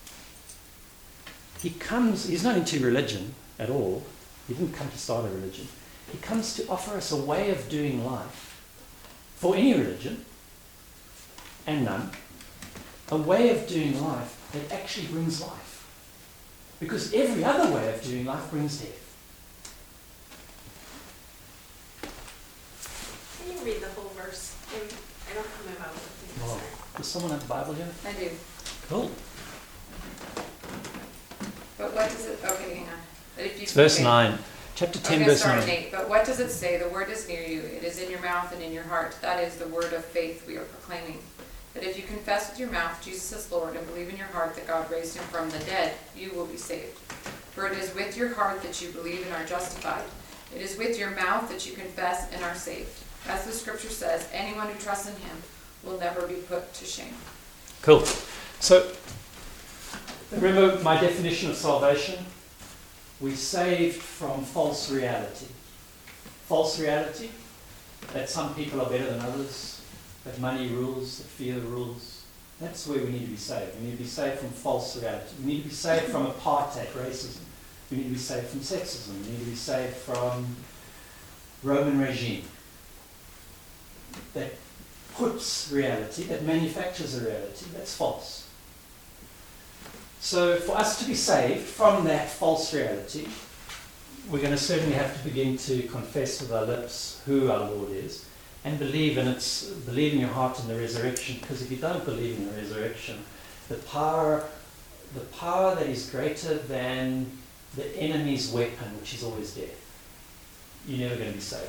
He's not into religion at all. He didn't come to start a religion. He comes to offer us a way of doing life for any religion and none. A way of doing life that actually brings life. Because every other way of doing life brings death. I don't have my Bible with me, Oh. sorry. Does someone have the Bible here? I do. Cool. But what does it, okay, hang on. But if you It's verse okay. 9. Chapter 10, Okay, verse start 9. at 8. But what does it say? The word is near you. It is in your mouth and in your heart. That is the word of faith we are proclaiming. That if you confess with your mouth Jesus is Lord and believe in your heart that God raised him from the dead, you will be saved. For it is with your heart that you believe and are justified. It is with your mouth that you confess and are saved. As the scripture says, anyone who trusts in him will never be put to shame. Cool. So, remember my definition of salvation? We're saved from false reality. False reality, that some people are better than others, that money rules, that fear rules. That's where we need to be saved. We need to be saved from false reality. We need to be saved from apartheid, racism. We need to be saved from sexism. We need to be saved from Roman regime that puts reality, that manufactures a reality that's false. So for us to be saved from that false reality, we're going to certainly have to begin to confess with our lips who our Lord is and believe in your heart in the resurrection, because if you don't believe in the resurrection, the power that is greater than the enemy's weapon, which is always death, you're never going to be saved.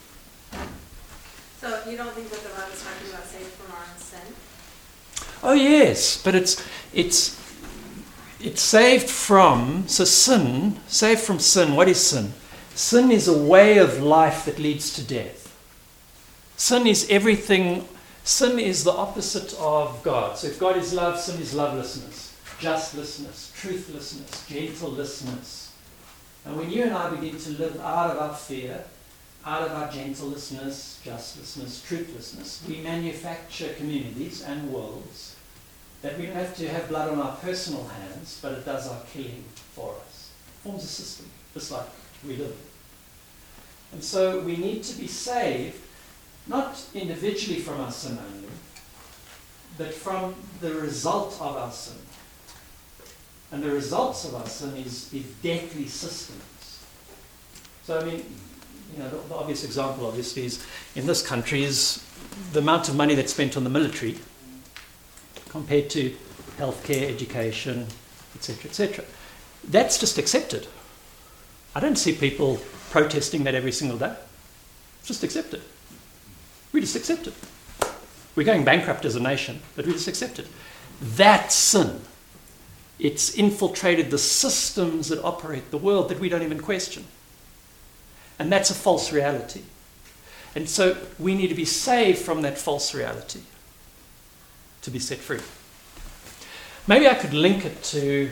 So you don't think that the Bible is talking about saved from our own sin? Oh yes, but it's saved from, so sin, saved from sin. What is sin? Sin is a way of life that leads to death. Sin is everything, sin is the opposite of God. So if God is love, sin is lovelessness, justlessness, truthlessness, gentlelessness. And when you and I begin to live out of our fear, out of our gentlelessness, justlessness, truthlessness, we manufacture communities and worlds that we don't have to have blood on our personal hands, but it does our killing for us. It forms a system, just like we live. And so we need to be saved, not individually from our sin only, but from the result of our sin. And the results of our sin is deathly systems. So I mean, you know, the obvious example obviously is in this country is the amount of money that's spent on the military compared to healthcare, education, etc., etc. That's just accepted. I don't see people protesting that every single day. It's just accepted. We just accept it. We're going bankrupt as a nation, but we just accept it. That's sin. It's infiltrated the systems that operate the world that we don't even question. And that's a false reality. And so we need to be saved from that false reality to be set free. Maybe I could link it to,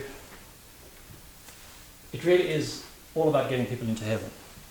it really is all about getting people into heaven.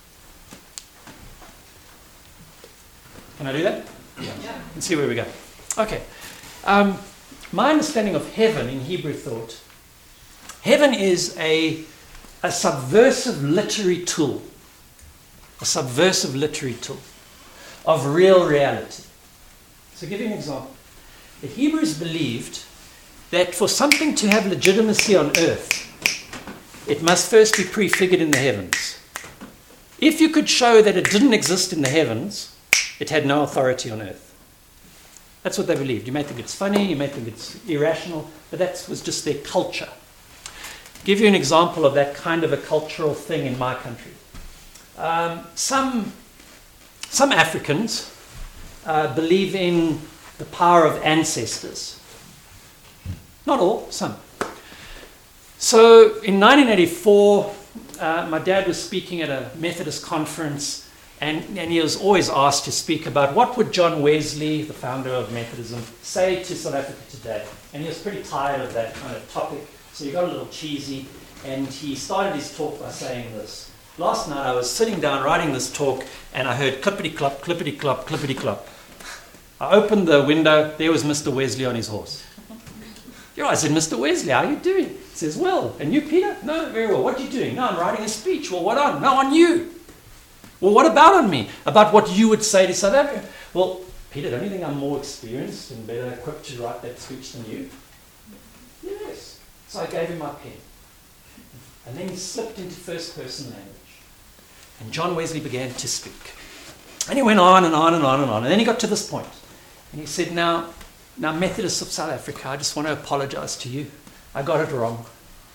Can I do that? Yeah. And see where we go. Okay. My understanding of heaven in Hebrew thought, heaven is a subversive literary tool. A subversive literary tool of real reality. So I'll give you an example. The Hebrews believed that for something to have legitimacy on earth, it must first be prefigured in the heavens. If you could show that it didn't exist in the heavens, it had no authority on earth. That's what they believed. You may think it's funny, you may think it's irrational, but that was just their culture. Give you an example of that kind of a cultural thing in my country. Some Africans believe in the power of ancestors. Not all, some. So in 1984, my dad was speaking at a Methodist conference, and he was always asked to speak about what would John Wesley, the founder of Methodism, say to South Africa today. And he was pretty tired of that kind of topic, so he got a little cheesy, and he started his talk by saying this. Last night I was sitting down writing this talk, and I heard clippity-clop, clippity-clop, clippity-clop. I opened the window, there was Mr. Wesley on his horse. I said, Mr. Wesley, how are you doing? He says, well, and you, Peter? No, very well. What are you doing? No, I'm writing a speech. Well, what on? No, on you. Well, what about on me? About what you would say to South Africa? Well, Peter, don't you think I'm more experienced and better equipped to write that speech than you? Yes. So I gave him my pen. And then he slipped into first-person language. And John Wesley began to speak. And he went on and on and on and on. And then he got to this point. And he said, now Methodists of South Africa, I just want to apologize to you. I got it wrong.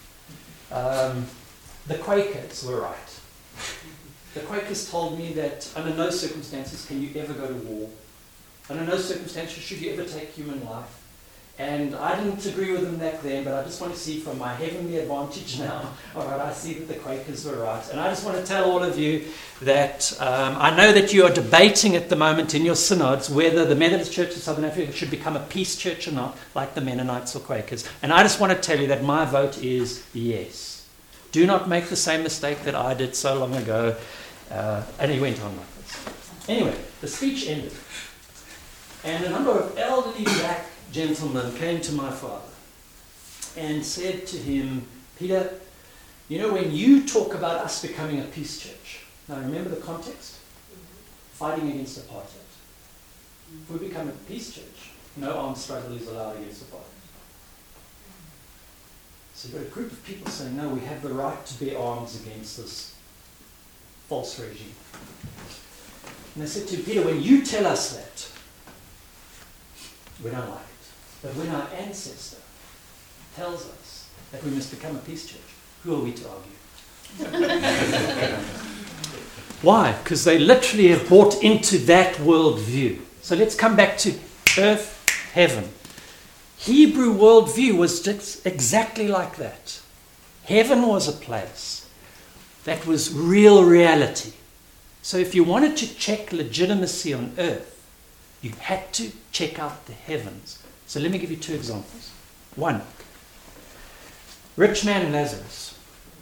The Quakers were right. The Quakers told me that under no circumstances can you ever go to war. Under no circumstances should you ever take human life. And I didn't agree with them back then, but I just want to see from my heavenly advantage now, all right, I see that the Quakers were right. And I just want to tell all of you that I know that you are debating at the moment in your synods whether the Methodist Church of Southern Africa should become a peace church or not, like the Mennonites or Quakers. And I just want to tell you that my vote is yes. Do not make the same mistake that I did so long ago. And he went on like this. Anyway, the speech ended. And a number of elderly black gentlemen came to my father and said to him, Peter, you know, when you talk about us becoming a peace church, now remember the context? Fighting against apartheid. If we become a peace church, no armed struggle is allowed against apartheid. So you've got a group of people saying, no, we have the right to bear arms against this false regime. And they said to Peter, when you tell us that, we don't like it. But when our ancestor tells us that we must become a peace church, who are we to argue? Why? Because they literally have bought into that worldview. So let's come back to earth, heaven. Hebrew worldview was just exactly like that. Heaven was a place that was real reality. So if you wanted to check legitimacy on earth, you had to check out the heavens. So let me give you two examples. One, rich man and Lazarus.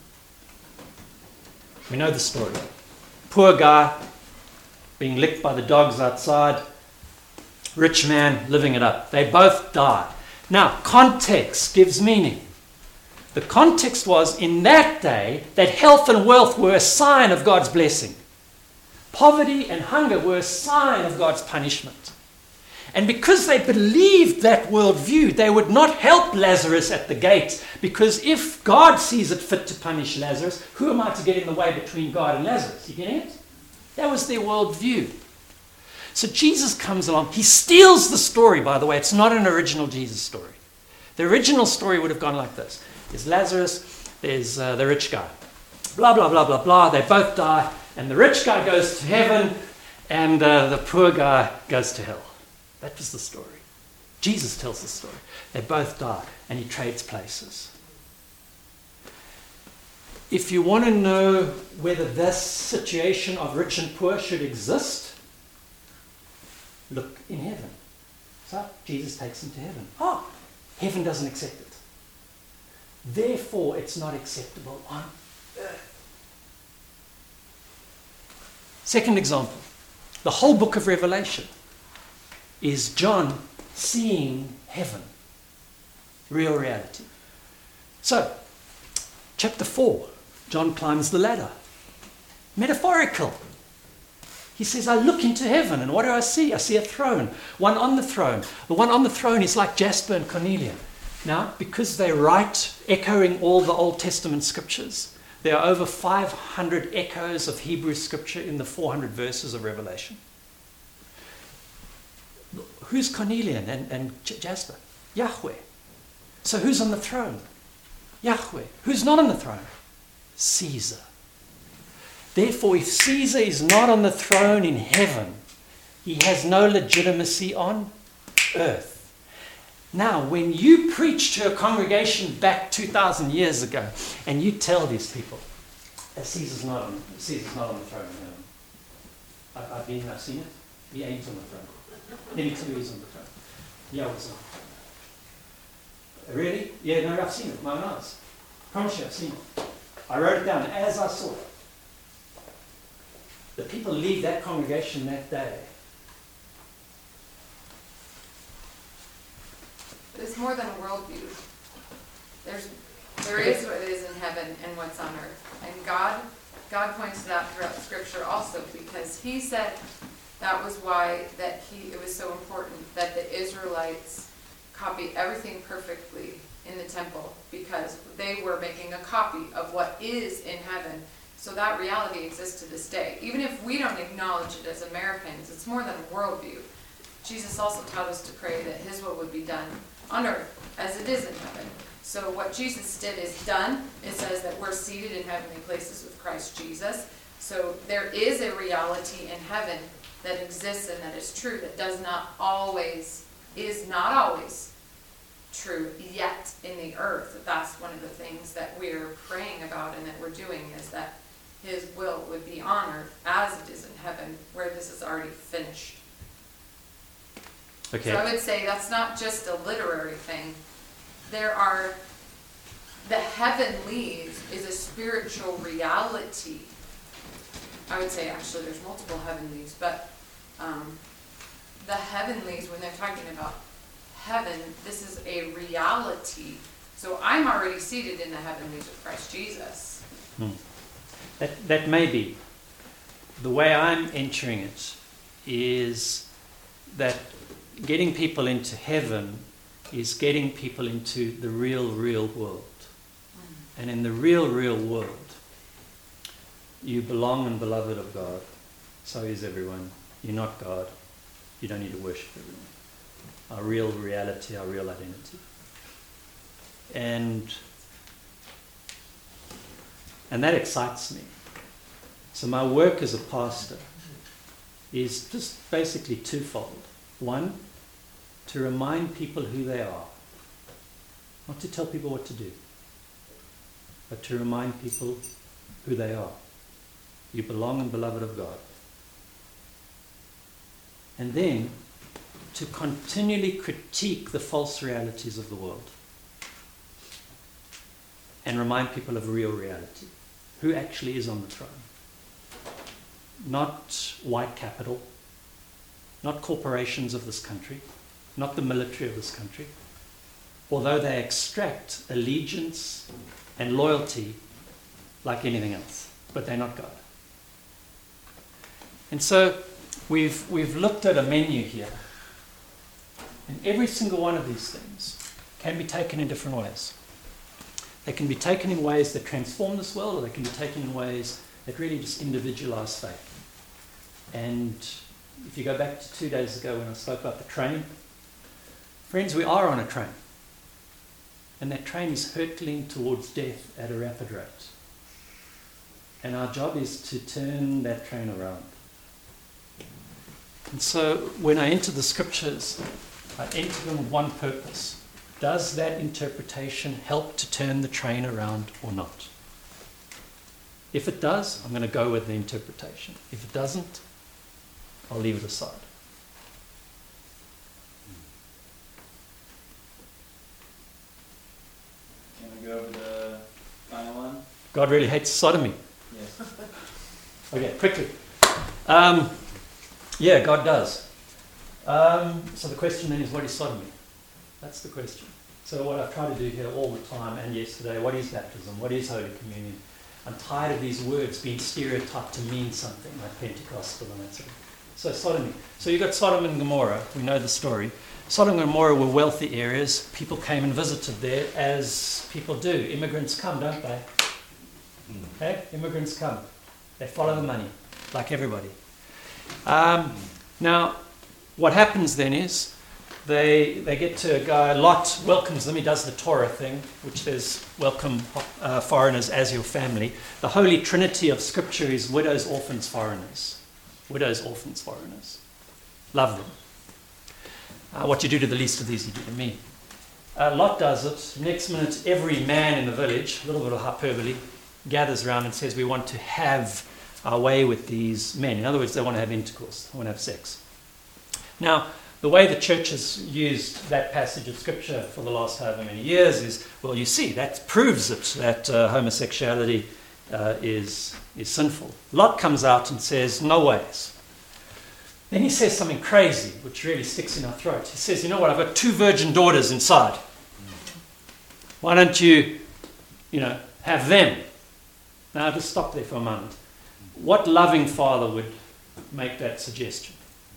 We know the story. Poor guy being licked by the dogs outside. Rich man living it up. They both die. Now, context gives meaning. The context was in that day that health and wealth were a sign of God's blessing. Poverty and hunger were a sign of God's punishment. And because they believed that worldview, they would not help Lazarus at the gate, because if God sees it fit to punish Lazarus, who am I to get in the way between God and Lazarus? You getting it? That was their worldview. So Jesus comes along. He steals the story, by the way. It's not an original Jesus story. The original story would have gone like this. There's Lazarus, there's the rich guy. Blah, blah, blah, blah, blah. They both die, and the rich guy goes to heaven, and the poor guy goes to hell. That was the story. Jesus tells the story. They both die, and he trades places. If you want to know whether this situation of rich and poor should exist, look in heaven. So Jesus takes them to heaven. Oh, heaven doesn't accept it. Therefore, it's not acceptable on earth. Second example, the whole book of Revelation is John seeing heaven, real reality. So, chapter 4, John climbs the ladder. Metaphorical. He says, I look into heaven, and what do I see? I see a throne, one on the throne. The one on the throne is like Jasper and Cornelian. Now, because they write echoing all the Old Testament scriptures, there are over 500 echoes of Hebrew scripture in the 400 verses of Revelation. Who's Cornelian and Jasper? Yahweh. So who's on the throne? Yahweh. Who's not on the throne? Caesar. Therefore, if Caesar is not on the throne in heaven, he has no legitimacy on earth. Now, when you preach to a congregation back 2,000 years ago, and you tell these people that Caesar's not on the throne in heaven. I've seen it. He ain't on the throne. Let me tell you he's on the throne. Yeah, what's not? Really? Yeah, no, I've seen it with my own eyes. I promise you, I've seen it. I wrote it down as I saw it. The people leave that congregation that day. But it's more than a worldview. There is what is in heaven and what's on earth. And God points it out throughout Scripture also, because he said that was why it was so important that the Israelites copy everything perfectly in the temple, because they were making a copy of what is in heaven. So that reality exists to this day. Even if we don't acknowledge it as Americans, it's more than a worldview. Jesus also taught us to pray that his will would be done on earth as it is in heaven. So what Jesus did is done. It says that we're seated in heavenly places with Christ Jesus. So there is a reality in heaven that exists and that is true, that is not always true yet in the earth. That's one of the things that we're praying about and that we're doing, is that his will would be on earth as it is in heaven, where this is already finished. Okay. So I would say that's not just a literary thing. The heavenlies is a spiritual reality. I would say actually there's multiple heavenlies, but the heavenlies, when they're talking about heaven, this is a reality. So I'm already seated in the heavenlies with Christ Jesus. That may be. The way I'm entering it is that getting people into heaven is getting people into the real world. And in the real world, you belong and beloved of God. So is everyone. You're not God. You don't need to worship everyone. Our real reality, our real identity. And that excites me. So my work as a pastor is just basically twofold. One, to remind people who they are. Not to tell people what to do, but to remind people who they are. You belong and beloved of God. And then to continually critique the false realities of the world and remind people of real reality. Who actually is on the throne? Not white capital, not corporations of this country, not the military of this country, although they extract allegiance and loyalty like anything else, but they're not God. And so we've looked at a menu here, and every single one of these things can be taken in different ways. They can be taken in ways that transform this world, or they can be taken in ways that really just individualize faith. And if you go back to 2 days ago when I spoke about the train, friends, we are on a train. And that train is hurtling towards death at a rapid rate. And our job is to turn that train around. And so when I enter the scriptures, I enter them with one purpose. Does that interpretation help to turn the train around or not? If it does, I'm going to go with the interpretation. If it doesn't, I'll leave it aside. Can we go over the final one? God really hates sodomy. Yes. Okay, quickly. Yeah, God does. So the question then is, what is sodomy? That's the question. So what I've tried to do here all the time and yesterday, what is baptism? What is Holy Communion? I'm tired of these words being stereotyped to mean something like Pentecostal and that sort of thing. So sodomy. So you've got Sodom and Gomorrah. We know the story. Sodom and Gomorrah were wealthy areas. People came and visited there, as people do. Immigrants come, don't they? Okay? Immigrants come. They follow the money, like everybody. Now, what happens then is they get to a guy, Lot welcomes them. He does the Torah thing, which says, welcome foreigners as your family. The Holy Trinity of Scripture is widows, orphans, foreigners. Widows, orphans, foreigners. Love them. What you do to the least of these, you do to me. Lot does it. Next minute, every man in the village, a little bit of hyperbole, gathers around and says, we want to have our way with these men. In other words, they want to have intercourse. They want to have sex. Now, the way the church has used that passage of Scripture for the last however many years is, well, you see, that proves it, that homosexuality is sinful. Lot comes out and says, no ways. Then he says something crazy, which really sticks in our throat. He says, you know what, I've got 2 virgin daughters inside. Why don't you have them? Now, just stop there for a moment. What loving father would make that suggestion?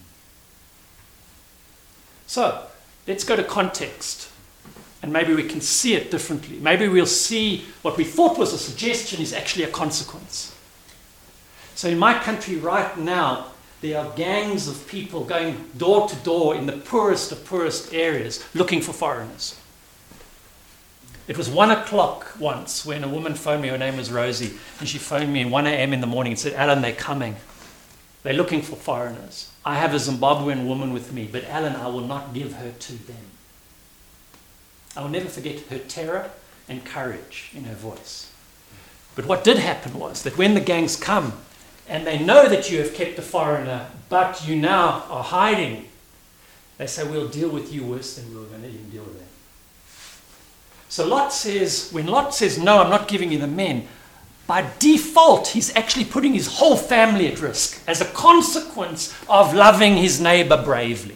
So, let's go to context. And maybe we can see it differently. Maybe we'll see what we thought was a suggestion is actually a consequence. So in my country right now, there are gangs of people going door to door in the poorest of poorest areas looking for foreigners. It was 1 o'clock once when a woman phoned me, her name was Rosie, and she phoned me at 1 a.m. in the morning and said, Alan, they're coming. They're looking for foreigners. I have a Zimbabwean woman with me, but Alan, I will not give her to them. I will never forget her terror and courage in her voice. But what did happen was that when the gangs come and they know that you have kept a foreigner, but you now are hiding, they say, we'll deal with you worse than we were going to even deal with them. So when Lot says, no, I'm not giving you the men, by default, he's actually putting his whole family at risk as a consequence of loving his neighbor bravely.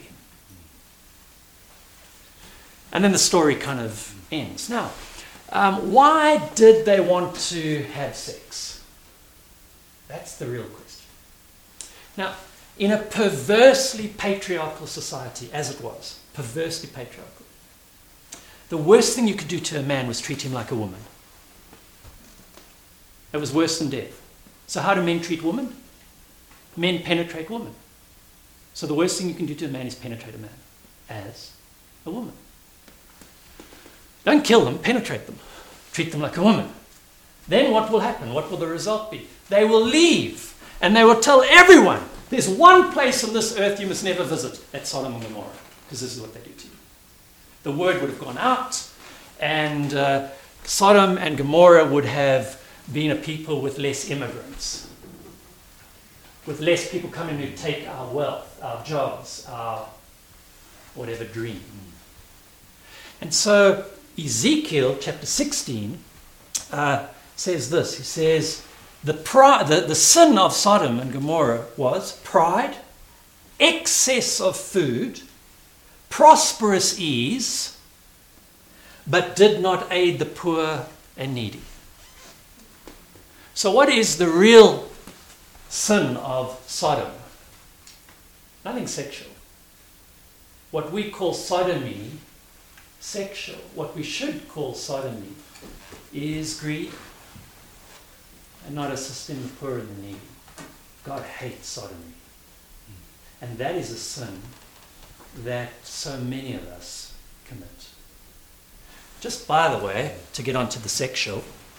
And then the story kind of ends. Now, why did they want to have sex? That's the real question. Now, in a perversely patriarchal society, as it was, perversely patriarchal, the worst thing you could do to a man was treat him like a woman. It was worse than death. So how do men treat women? Men penetrate women. So the worst thing you can do to a man is penetrate a man as a woman. Don't kill them, penetrate them. Treat them like a woman. Then what will happen? What will the result be? They will leave and they will tell everyone, there's one place on this earth you must never visit, at Sodom and Gomorrah, because this is what they do to you. The word would have gone out, and Sodom and Gomorrah would have been a people with less immigrants, with less people coming who take our wealth, our jobs, our whatever dream. And so Ezekiel chapter 16 says this. He says, the sin of Sodom and Gomorrah was pride, excess of food, prosperous ease, but did not aid the poor and needy. So what is the real sin of Sodom? Nothing sexual. What we call sodomy, sexual. What we should call sodomy is greed and not assisting the poor and the needy. God hates sodomy. And that is a sin that so many of us commit. Just by the way, to get onto the sexual,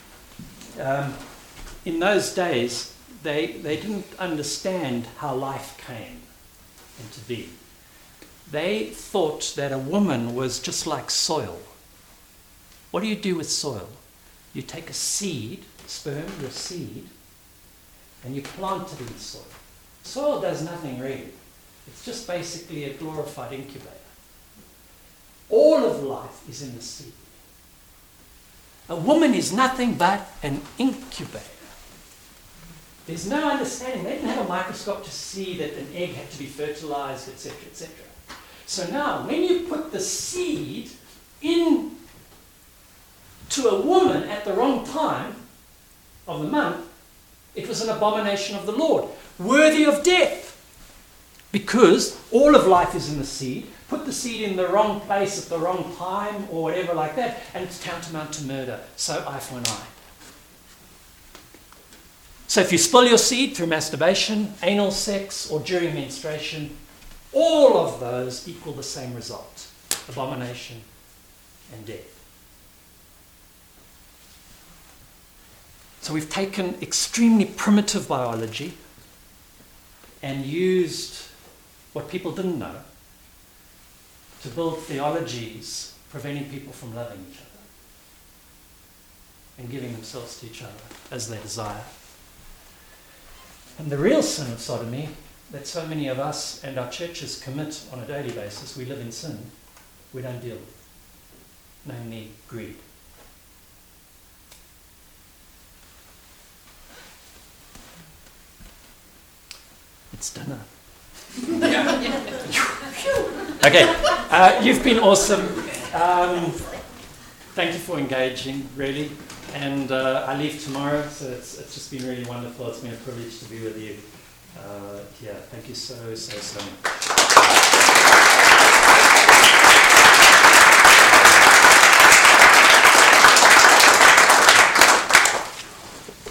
in those days, they didn't understand how life came into being. They thought that a woman was just like soil. What do you do with soil? You take a seed, sperm, your seed, and you plant it in the soil. Soil does nothing really. It's just basically a glorified incubator. All of life is in the seed. A woman is nothing but an incubator. There's no understanding. They didn't have a microscope to see that an egg had to be fertilized, etc., etc. So now, when you put the seed in to a woman at the wrong time of the month, it was an abomination of the Lord, worthy of death. Because all of life is in the seed. Put the seed in the wrong place at the wrong time or whatever like that, and it's tantamount to murder. So eye for an eye. So if you spill your seed through masturbation, anal sex, or during menstruation, all of those equal the same result: abomination and death. So we've taken extremely primitive biology and used what people didn't know to build theologies preventing people from loving each other and giving themselves to each other as they desire. And the real sin of sodomy that so many of us and our churches commit on a daily basis, we live in sin, we don't deal with, namely greed. It's dinner. Okay, you've been awesome. Thank you for engaging, really. And I leave tomorrow, so it's just been really wonderful. It's been a privilege to be with you here. Thank you so much.